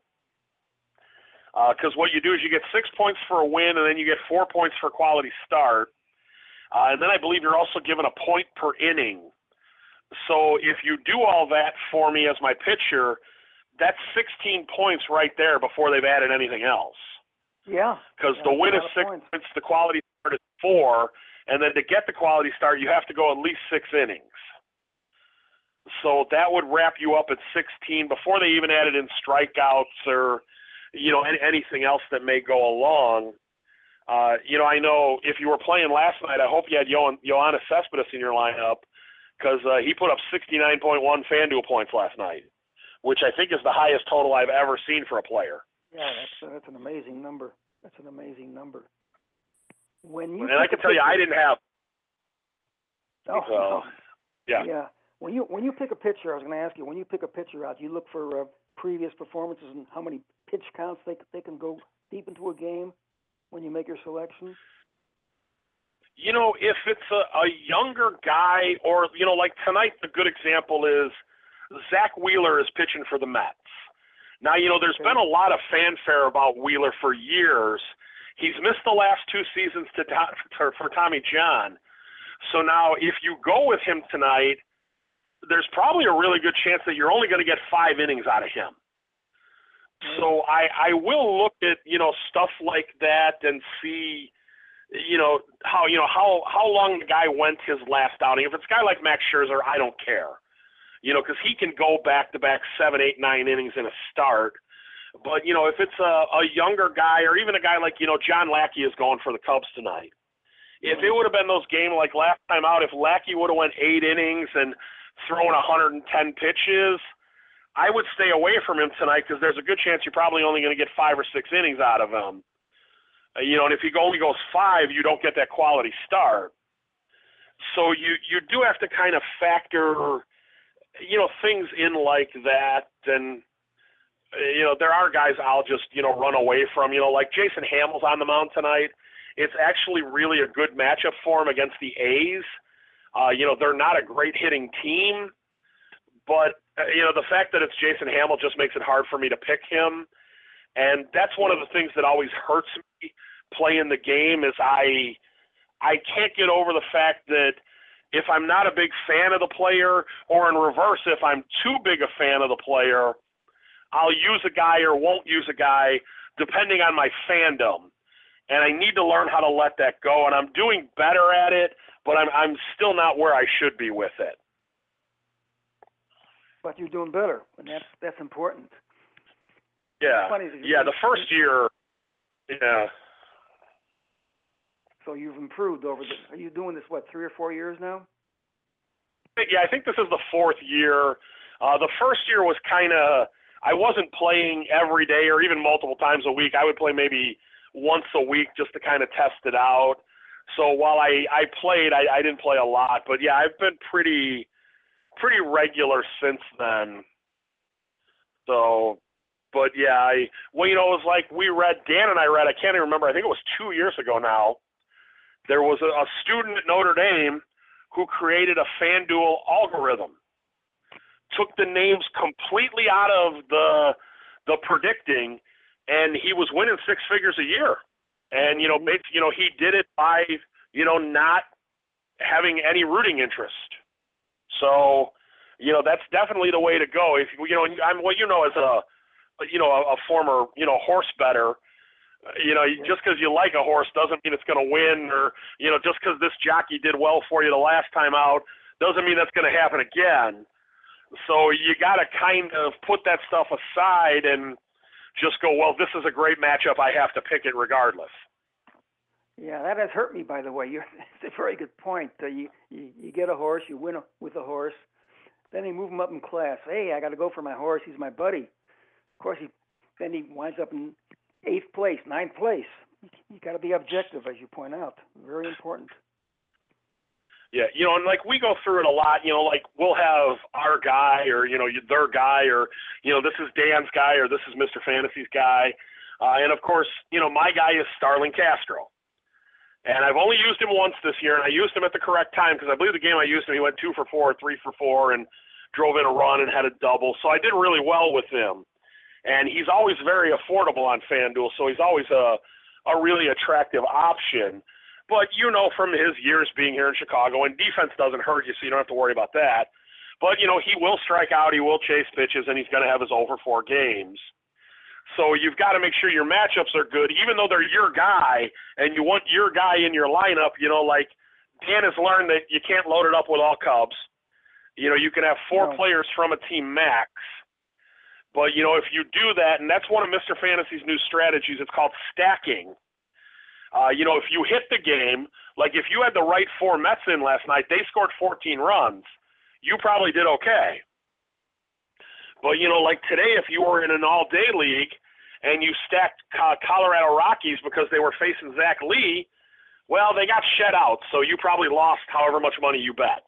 Because uh, what you do is you get six points for a win, and then you get four points for a quality start. Uh, and then I believe you're also given a point per inning. So if you do all that for me as my pitcher, that's sixteen points right there before they've added anything else. Yeah. Because yeah, the win is six points. points, the quality start is four, and then to get the quality start, you have to go at least six innings. So that would wrap you up at sixteen before they even added in strikeouts or, you know, any, anything else that may go along. Uh, you know, I know if you were playing last night, I hope you had Yohan, Yoenis Cespedes in your lineup because uh, he put up sixty-nine point one FanDuel points last night, which I think is the highest total I've ever seen for a player. Yeah, that's, that's an amazing number. That's an amazing number. When you and I can tell you, I didn't have. Oh, so, no. yeah. Yeah. When you when you pick a pitcher, I was going to ask you, when you pick a pitcher out, you look for uh, previous performances and how many pitch counts they they can go deep into a game when you make your selection? You know, if it's a, a younger guy or, you know, like tonight, the good example is Zach Wheeler is pitching for the Mets. Now, you know, there's okay. been a lot of fanfare about Wheeler for years. He's missed the last two seasons to, to for Tommy John. So now if you go with him tonight, there's probably a really good chance that you're only going to get five innings out of him. So I, I will look at, you know, stuff like that and see, you know, how you know how how long the guy went his last outing. If it's a guy like Max Scherzer, I don't care, you know, because he can go back to back seven, eight, nine innings in a start. But you know, if it's a, a younger guy or even a guy like you know John Lackey is going for the Cubs tonight. If it would have been those games like last time out, if Lackey would have went eight innings and thrown one hundred ten pitches, I would stay away from him tonight because there's a good chance you're probably only going to get five or six innings out of him. Uh, you know, and if he only goes five, you don't get that quality start. So you, you do have to kind of factor, you know, things in like that. And, you know, there are guys I'll just, you know, run away from. You know, like Jason Hamels on the mound tonight. It's actually really a good matchup for him against the A's. Uh, you know, they're not a great hitting team, but, uh, you know, the fact that it's Jason Hamel just makes it hard for me to pick him. And that's one of the things that always hurts me playing the game is I I can't get over the fact that if I'm not a big fan of the player, or in reverse, if I'm too big a fan of the player, I'll use a guy or won't use a guy depending on my fandom. And I need to learn how to let that go. And I'm doing better at it, but I'm I'm still not where I should be with it. But you're doing better, and that's that's important. Yeah, yeah. The first year, yeah. So you've improved over the. Are you doing this what three or four years now? Yeah, I think this is the fourth year. Uh, the first year was kind of I wasn't playing every day or even multiple times a week. I would play maybe once a week just to kind of test it out. So while I, I played, I, I didn't play a lot. But, yeah, I've been pretty pretty regular since then. So, but, yeah, I well, you know, it was like we read, Dan and I read, I can't even remember, I think it was two years ago now, there was a, a student at Notre Dame who created a FanDuel algorithm, took the names completely out of the the predicting, and he was winning six figures a year. And, you know, basically, you know, he did it by, you know, not having any rooting interest. So, you know, that's definitely the way to go. If you know, I'm well, you know, as a, you know, a, a former, you know, horse bettor, you know, just because you like a horse doesn't mean it's going to win, or, you know, just because this jockey did well for you the last time out doesn't mean that's going to happen again. So you got to kind of put that stuff aside and just go, well, this is a great matchup. I have to pick it regardless. Yeah, that has hurt me, by the way. You're, it's a very good point. Uh, you, you you get a horse, you win a, with a horse, then you move him up in class. Hey, I got to go for my horse. He's my buddy. Of course, he then he winds up in eighth place, ninth place. You, you got to be objective, as you point out. Very important. Yeah, you know, and like we go through it a lot, you know, like we'll have our guy or, you know, their guy or, you know, this is Dan's guy or this is Mister Fantasy's guy. Uh, and, of course, you know, my guy is Starlin Castro. And I've only used him once this year, and I used him at the correct time because I believe the game I used him, he went two for four, three for four, and drove in a run and had a double. So I did really well with him. And he's always very affordable on FanDuel, so he's always a, a really attractive option. But you know from his years being here in Chicago, and defense doesn't hurt you, so you don't have to worry about that. But, you know, he will strike out, he will chase pitches, and he's going to have his over four games. So you've got to make sure your matchups are good, even though they're your guy, and you want your guy in your lineup. You know, like Dan has learned that you can't load it up with all Cubs. You know, you can have four no. players from a team max. But, you know, if you do that, and that's one of Mister Fantasy's new strategies, it's called stacking. Uh, you know, if you hit the game, like if you had the right four Mets in last night, they scored fourteen runs. You probably did okay. But, you know, like today, if you were in an all-day league and you stacked uh, Colorado Rockies because they were facing Zach Lee, well, they got shut out, so you probably lost however much money you bet.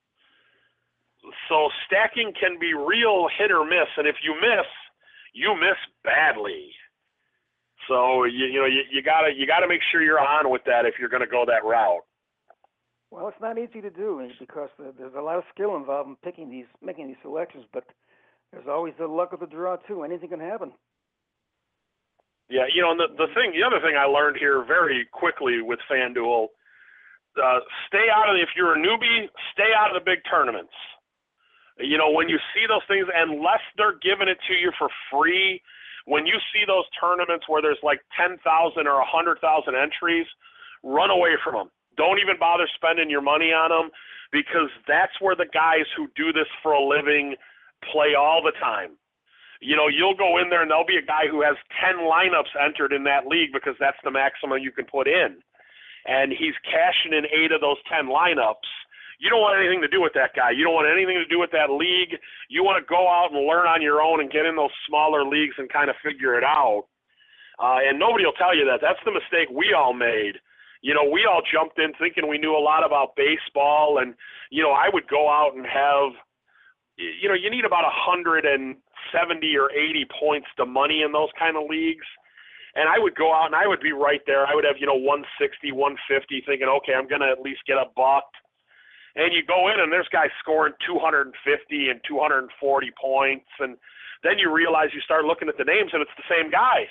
So stacking can be real hit or miss, and if you miss, you miss badly. So you you know you, you gotta you gotta make sure you're on with that if you're going to go that route. Well, it's not easy to do because there's a lot of skill involved in picking these, making these selections. But there's always the luck of the draw too. Anything can happen. Yeah, you know, and the the thing, the other thing I learned here very quickly with FanDuel, uh, stay out of the, if you're a newbie, stay out of the big tournaments. You know, when you see those things, unless they're giving it to you for free. When you see those tournaments where there's like ten thousand or one hundred thousand entries, run away from them. Don't even bother spending your money on them, because that's where the guys who do this for a living play all the time. You know, you'll go in there and there'll be a guy who has ten lineups entered in that league because that's the maximum you can put in. And he's cashing in eight of those ten lineups. You don't want anything to do with that guy. You don't want anything to do with that league. You want to go out and learn on your own and get in those smaller leagues and kind of figure it out. Uh, and nobody will tell you that. That's the mistake we all made. You know, we all jumped in thinking we knew a lot about baseball. And, you know, I would go out and have, you know, you need about one hundred seventy or eighty points to money in those kind of leagues. And I would go out and I would be right there. I would have, you know, one sixty, one fifty, thinking, okay, I'm going to at least get a buck. And you go in and there's guys scoring two hundred fifty and two hundred forty points. And then you realize, you start looking at the names and it's the same guys.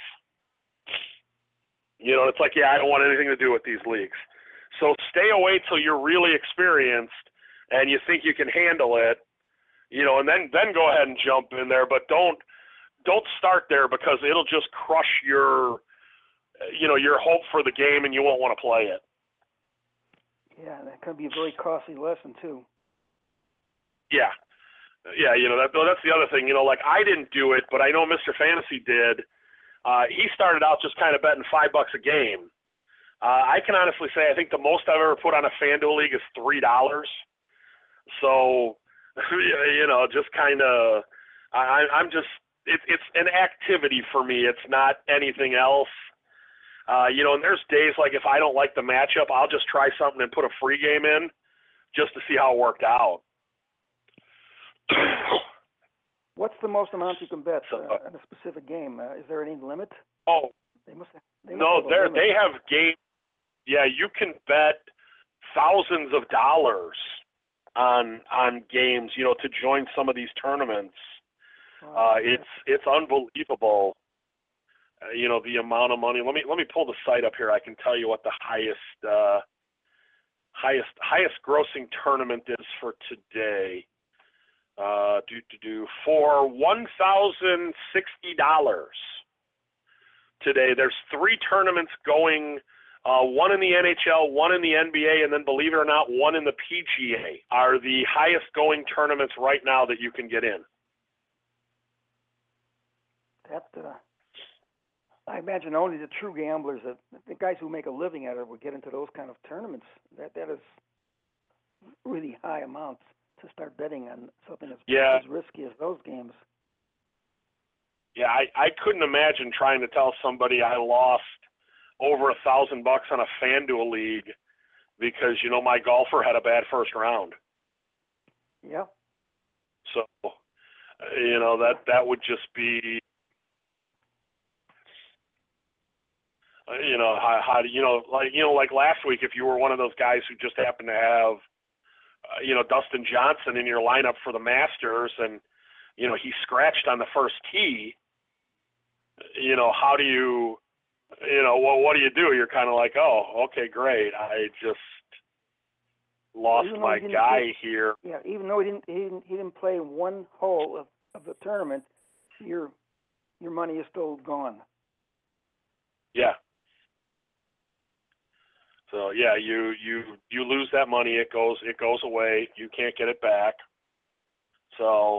You know, it's like, yeah, I don't want anything to do with these leagues. So stay away till you're really experienced and you think you can handle it, you know, and then, then go ahead and jump in there. But don't don't start there, because it'll just crush your, you know, your hope for the game and you won't want to play it. Yeah, that could be a very costly lesson too. Yeah. Yeah, you know, that, that's the other thing. You know, like I didn't do it, but I know Mister Fantasy did. Uh, he started out just kind of betting five bucks a game. Uh, I can honestly say I think the most I've ever put on a FanDuel league is three dollars. So, you know, just kind of, I'm just, it, it's an activity for me. It's not anything else. Uh, you know, and there's days like if I don't like the matchup, I'll just try something and put a free game in just to see how it worked out. What's the most amount you can bet So, uh, in a specific game? Uh, is there any limit? Oh, They must have, they must no, have a they limit. they have game. Yeah, you can bet thousands of dollars on on games, you know, to join some of these tournaments. Wow. Uh, it's it's unbelievable. Uh, you know, the amount of money. Let me let me pull the site up here. I can tell you what the highest uh, highest highest grossing tournament is for today. Uh, do do do for one thousand sixty dollars today. There's three tournaments going. Uh, one in the N H L, one in the N B A, and then believe it or not, one in the P G A are the highest going tournaments right now that you can get in. That uh, I imagine only the true gamblers, that the guys who make a living at it, would get into those kind of tournaments. That that is really high amounts to start betting on something as, Yeah. as risky as those games. Yeah, I, I couldn't imagine trying to tell somebody I lost over a thousand bucks on a FanDuel league because, you know, my golfer had a bad first round. Yeah. So, you know, that, that would just be, you know, how, how do you know, like, you know, like last week, if you were one of those guys who just happened to have, uh, you know, Dustin Johnson in your lineup for the Masters and, you know, he scratched on the first tee, you know, how do you, you know, well, what do you do? You're kind of like, oh, okay, great. I just lost Even though my he didn't- guy he- here. Yeah, even though he didn't, he didn't, he didn't play one hole of, of the tournament, your your money is still gone. Yeah. So yeah, you you you lose that money. It goes it goes away. You can't get it back. So,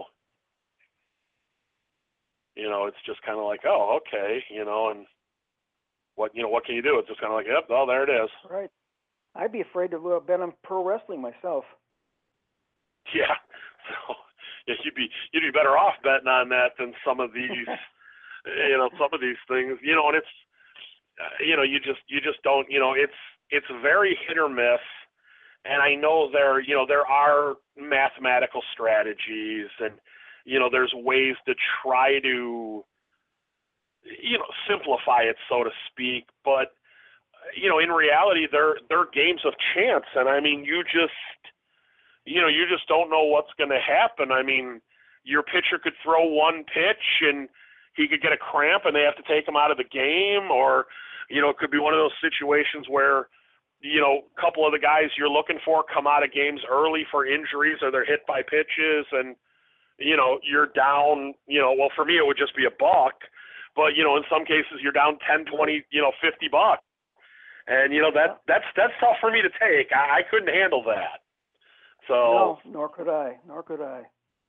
you know, it's just kind of like, oh, okay, you know, and what you know, what can you do? It's just kind of like, yep, oh, there it is. Right. I'd be afraid to uh, bet on pro wrestling myself. Yeah. So yeah, you'd be you'd be better off betting on that than some of these, you know, some of these things. You know, and it's, uh, you know, you just you just don't, you know, it's it's very hit or miss. And I know there, you know, there are mathematical strategies, and you know, there's ways to try to, you know, simplify it, so to speak. But you know, in reality, they're they're games of chance, and I mean, you just, you know, you just don't know what's going to happen. I mean, your pitcher could throw one pitch and he could get a cramp and they have to take him out of the game, or, you know, it could be one of those situations where, you know, a couple of the guys you're looking for come out of games early for injuries or they're hit by pitches and, you know, you're down, you know, well, for me, it would just be a buck, but, you know, in some cases you're down ten, twenty, you know, fifty bucks. And, you know, that that's that's tough for me to take. I, I couldn't handle that. So No, nor could I. Nor could I.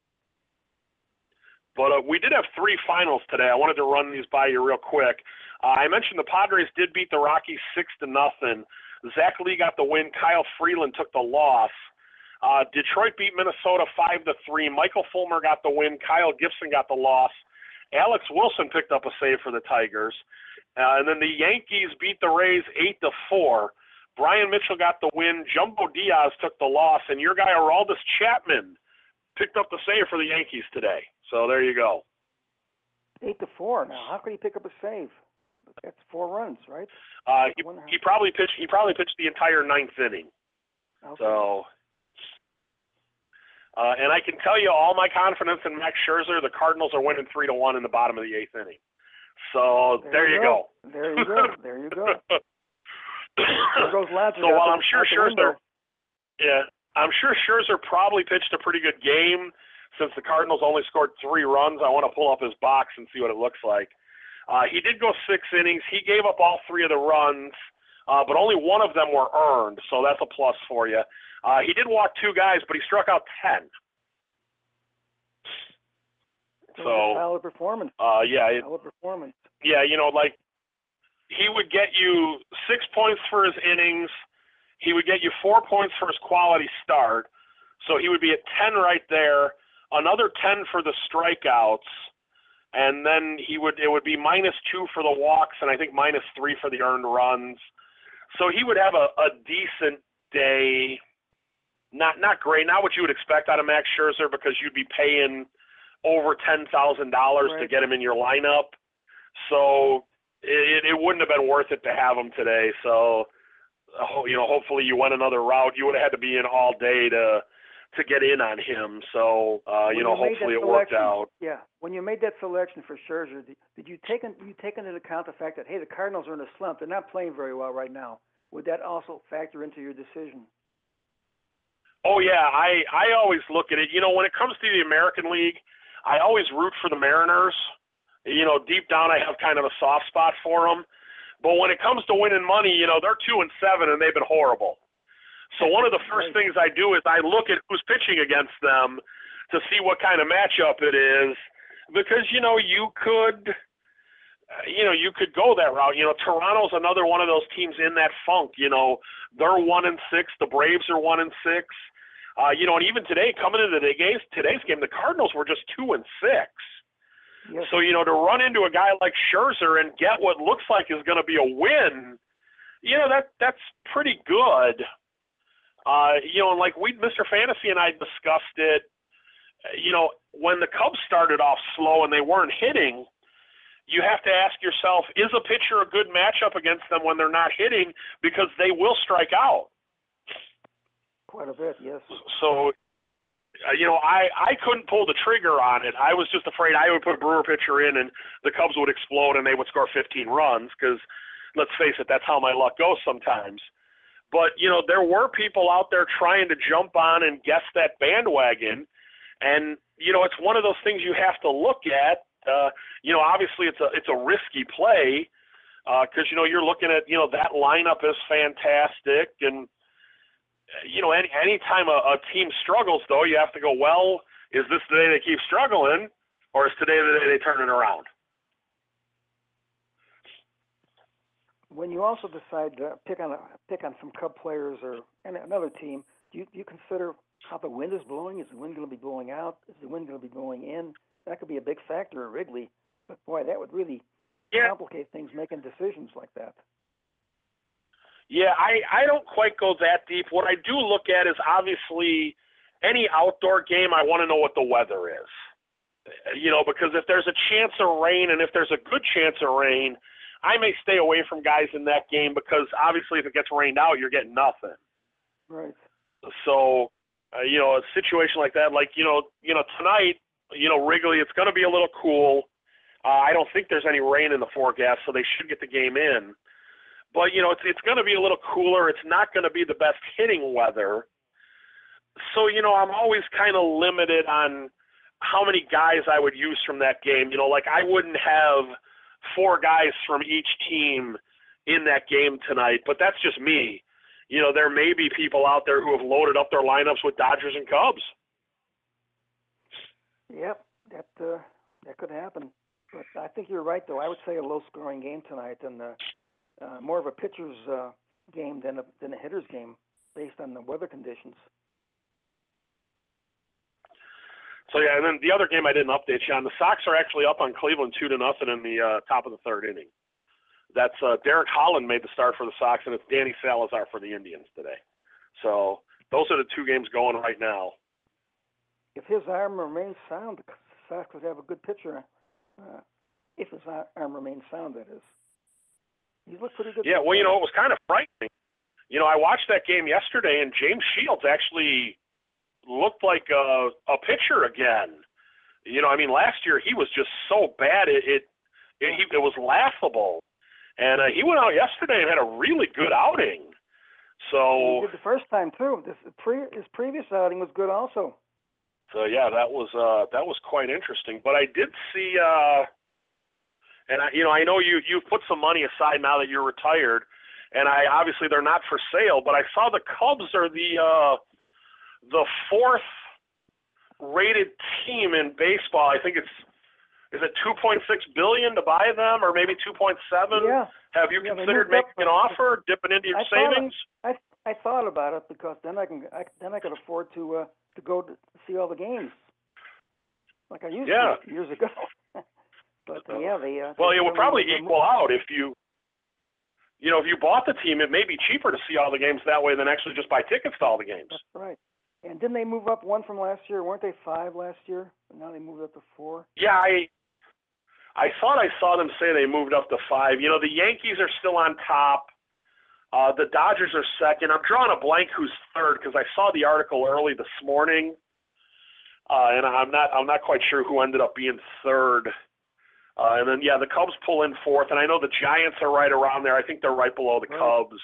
But uh, we did have three finals today. I wanted to run these by you real quick. Uh, I mentioned the Padres did beat the Rockies six to nothing. Zach Lee got the win. Kyle Freeland took the loss. Uh, Detroit beat Minnesota five to three. Michael Fulmer got the win. Kyle Gibson got the loss. Alex Wilson picked up a save for the Tigers. Uh, and then the Yankees beat the Rays eight to four. Brian Mitchell got the win. Jumbo Diaz took the loss. And your guy, Aroldis Chapman, picked up the save for the Yankees today. So there you go. Eight to four. Now, how could he pick up a save? That's four runs, right? Uh, he, he probably pitched. He probably pitched the entire ninth inning. Okay. So, uh, and I can tell you, all my confidence in Max Scherzer, the Cardinals are winning three to one in the bottom of the eighth inning. So there, there you go. go. There you go. There you go. There goes Ladger so while the, I'm sure Scherzer, yeah, I'm sure Scherzer probably pitched a pretty good game. Since the Cardinals only scored three runs, I want to pull up his box and see what it looks like. Uh, he did go six innings. He gave up all three of the runs, uh, but only one of them were earned, so that's a plus for you. Uh, he did walk two guys, but he struck out ten. So solid performance. Uh, yeah, it, solid performance. Yeah, you know, like he would get you six points for his innings. He would get you four points for his quality start. So he would be at ten right there. Another ten for the strikeouts, and then he would it would be minus two for the walks, and I think minus three for the earned runs. So he would have a, a decent day. Not not great, not what you would expect out of Max Scherzer, because you'd be paying over ten thousand dollars right. to get him in your lineup. So it, it wouldn't have been worth it to have him today. So you know, hopefully you went another route. You would have had to be in all day to. to get in on him, so uh, you know, you hopefully it worked out. Yeah, when you made that selection for Scherzer, did, did you take in, you take into account the fact that hey, the Cardinals are in a slump; they're not playing very well right now? Would that also factor into your decision? Oh yeah, I I always look at it. You know, when it comes to the American League, I always root for the Mariners. You know, deep down, I have kind of a soft spot for them. But when it comes to winning money, you know, they're two and seven, and they've been horrible. So one of the first things I do is I look at who's pitching against them to see what kind of matchup it is, because, you know, you could, you know, you could go that route. You know, Toronto's another one of those teams in that funk. You know, they're one and six. The Braves are one and six. Uh, you know, and even today, coming into the game, today's game, the Cardinals were just two and six. Yes. So, you know, to run into a guy like Scherzer and get what looks like is going to be a win, you know, that that's pretty good. Uh, you know, and like we, Mister Fantasy and I discussed it, you know, when the Cubs started off slow and they weren't hitting, you have to ask yourself, is a pitcher a good matchup against them when they're not hitting? Because they will strike out. Quite a bit, yes. So, uh, you know, I, I couldn't pull the trigger on it. I was just afraid I would put a Brewer pitcher in and the Cubs would explode and they would score fifteen runs, because, let's face it, that's how my luck goes sometimes. But, you know, there were people out there trying to jump on and guess that bandwagon. And, you know, it's one of those things you have to look at. Uh, you know, obviously it's a it's a risky play because, uh, you know, you're looking at, you know, that lineup is fantastic. And, you know, any anytime a, a team struggles, though, you have to go, well, is this the day they keep struggling, or is today the day they turn it around? When you also decide to pick on a, pick on some Cub players or another team, do you, do you consider how the wind is blowing? Is the wind going to be blowing out? Is the wind going to be blowing in? That could be a big factor at Wrigley. But boy, that would really yeah. complicate things, making decisions like that. Yeah, I, I don't quite go that deep. What I do look at is obviously any outdoor game, I want to know what the weather is. You know, because if there's a chance of rain and if there's a good chance of rain, I may stay away from guys in that game, because obviously if it gets rained out, you're getting nothing. Right. So, uh, you know, a situation like that, like, you know, you know, tonight, you know, Wrigley, it's going to be a little cool. Uh, I don't think there's any rain in the forecast, so they should get the game in. But, you know, it's it's going to be a little cooler. It's not going to be the best hitting weather. So, you know, I'm always kind of limited on how many guys I would use from that game. You know, like I wouldn't have four guys from each team in that game tonight, but that's just me. You know, there may be people out there who have loaded up their lineups with Dodgers and Cubs. Yep, that uh, that could happen. But I think you're right, though. I would say a low-scoring game tonight, and uh, uh, more of a pitcher's uh, game than a than a hitter's game, based on the weather conditions. So yeah, and then the other game I didn't update you on. The Sox are actually up on Cleveland two to nothing in the uh, top of the third inning. That's uh, Derek Holland made the start for the Sox, and it's Danny Salazar for the Indians today. So those are the two games going right now. If his arm remains sound, the Sox would have a good pitcher. Uh, if his arm remains sound, that is. He looked pretty good. Yeah, well, you know, it was kind of frightening. You know, I watched that game yesterday, and James Shields actually looked like a, a pitcher again. You know, I mean, last year he was just so bad, it it, it, he, it was laughable. And uh, he went out yesterday and had a really good outing. So he did the first time too. This pre, his previous outing was good also. So yeah, that was uh, that was quite interesting. But I did see, uh, and I, you know, I know you you've put some money aside now that you're retired, and I obviously they're not for sale. But I saw the Cubs are the uh, the fourth rated team in baseball. I think it's is it two point six billion dollars to buy them, or maybe two point seven? Yeah. Have you yeah, considered making an offer, dipping into your I savings? Thought I I thought about it because then I can I, then I could afford to uh, to go to see all the games, like I used yeah. to years ago. But uh, yeah, they. Uh, well, they it would probably equal moved. out if you, you know, if you bought the team, it may be cheaper to see all the games that way than actually just buy tickets to all the games. That's right. And didn't they move up one from last year? Weren't they five last year? And now they moved up to four. Yeah, I. I thought I saw them say they moved up to five. You know, the Yankees are still on top. Uh, the Dodgers are second. I'm drawing a blank who's third because I saw the article early this morning, uh, and I'm not I'm not quite sure who ended up being third. Uh, and then yeah, the Cubs pull in fourth, and I know the Giants are right around there. I think they're right below the right. Cubs.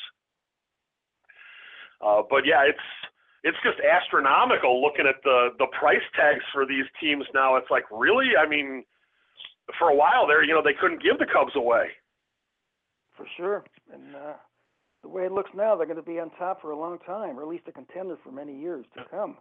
Uh, but yeah, it's it's just astronomical looking at the the price tags for these teams now. It's like, really? I mean, for a while there, you know, they couldn't give the Cubs away. For sure. And uh, the way it looks now, they're going to be on top for a long time, or at least a contender for many years to come.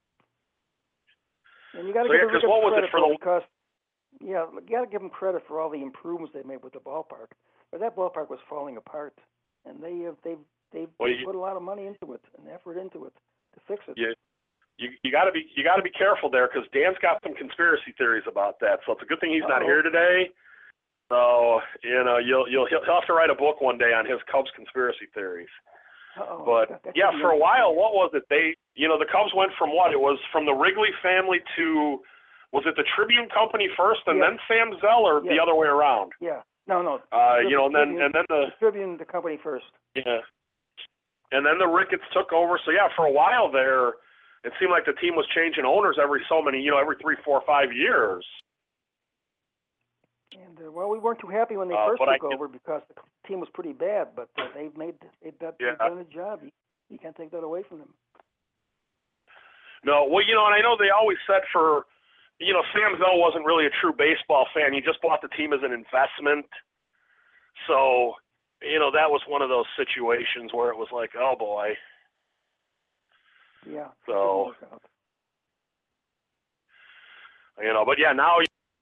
And you got to so, give yeah, them what was credit it for the... because, yeah, you got to give them credit for all the improvements they made with the ballpark. But that ballpark was falling apart, and they have they've they've well, you, put a lot of money into it and effort into it to fix it. Yeah. You you got to be you got to be careful there because Dan's got some conspiracy theories about that. So it's a good thing he's Uh-oh. not here today. So you know you'll you'll he'll have to write a book one day on his Cubs conspiracy theories. Uh-oh. But that, that yeah, for a while, what was it? They you know the Cubs went from what? It was from the Wrigley family to was it the Tribune Company first and yeah. then Sam Zell, or yeah. the other way around? Yeah. No, no. Uh, the, you know, and then Tribune, and then the, the Tribune, the company first. Yeah. And then the Ricketts took over. So yeah, for a while there. It seemed like the team was changing owners every so many, you know, every three, four, five years. And uh, well, we weren't too happy when they uh, first took I, over because the team was pretty bad. But uh, they've made they've done, yeah. they've done a job. You, you can't take that away from them. No, well, you know, and I know they always said for, you know, Sam Zell wasn't really a true baseball fan. He just bought the team as an investment. So, you know, that was one of those situations where it was like, oh boy. Yeah. So, you know, but yeah, now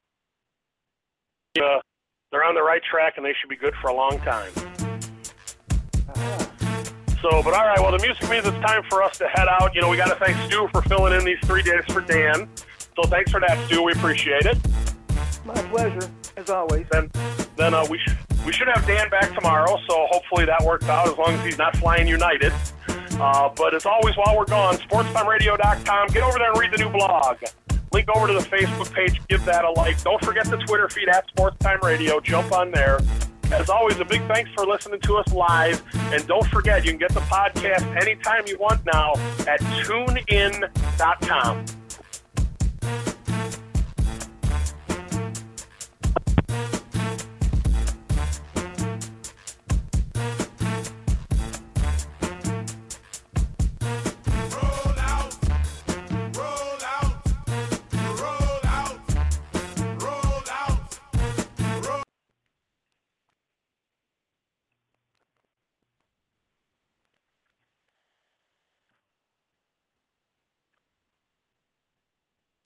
uh, they're on the right track and they should be good for a long time. Uh-huh. So, but all right, well, the music means it's time for us to head out. You know, we got to thank Stu for filling in these three days for Dan. So thanks for that, Stu. We appreciate it. My pleasure, as always. Then, then uh, we, sh- we should have Dan back tomorrow, so hopefully that works out as long as he's not flying United. Uh, but as always, while we're gone, sports time radio dot com. Get over there and read the new blog. Link over to the Facebook page. Give that a like. Don't forget the Twitter feed at Sportstime Radio. Jump on there. As always, a big thanks for listening to us live. And don't forget, you can get the podcast anytime you want now at tune in dot com.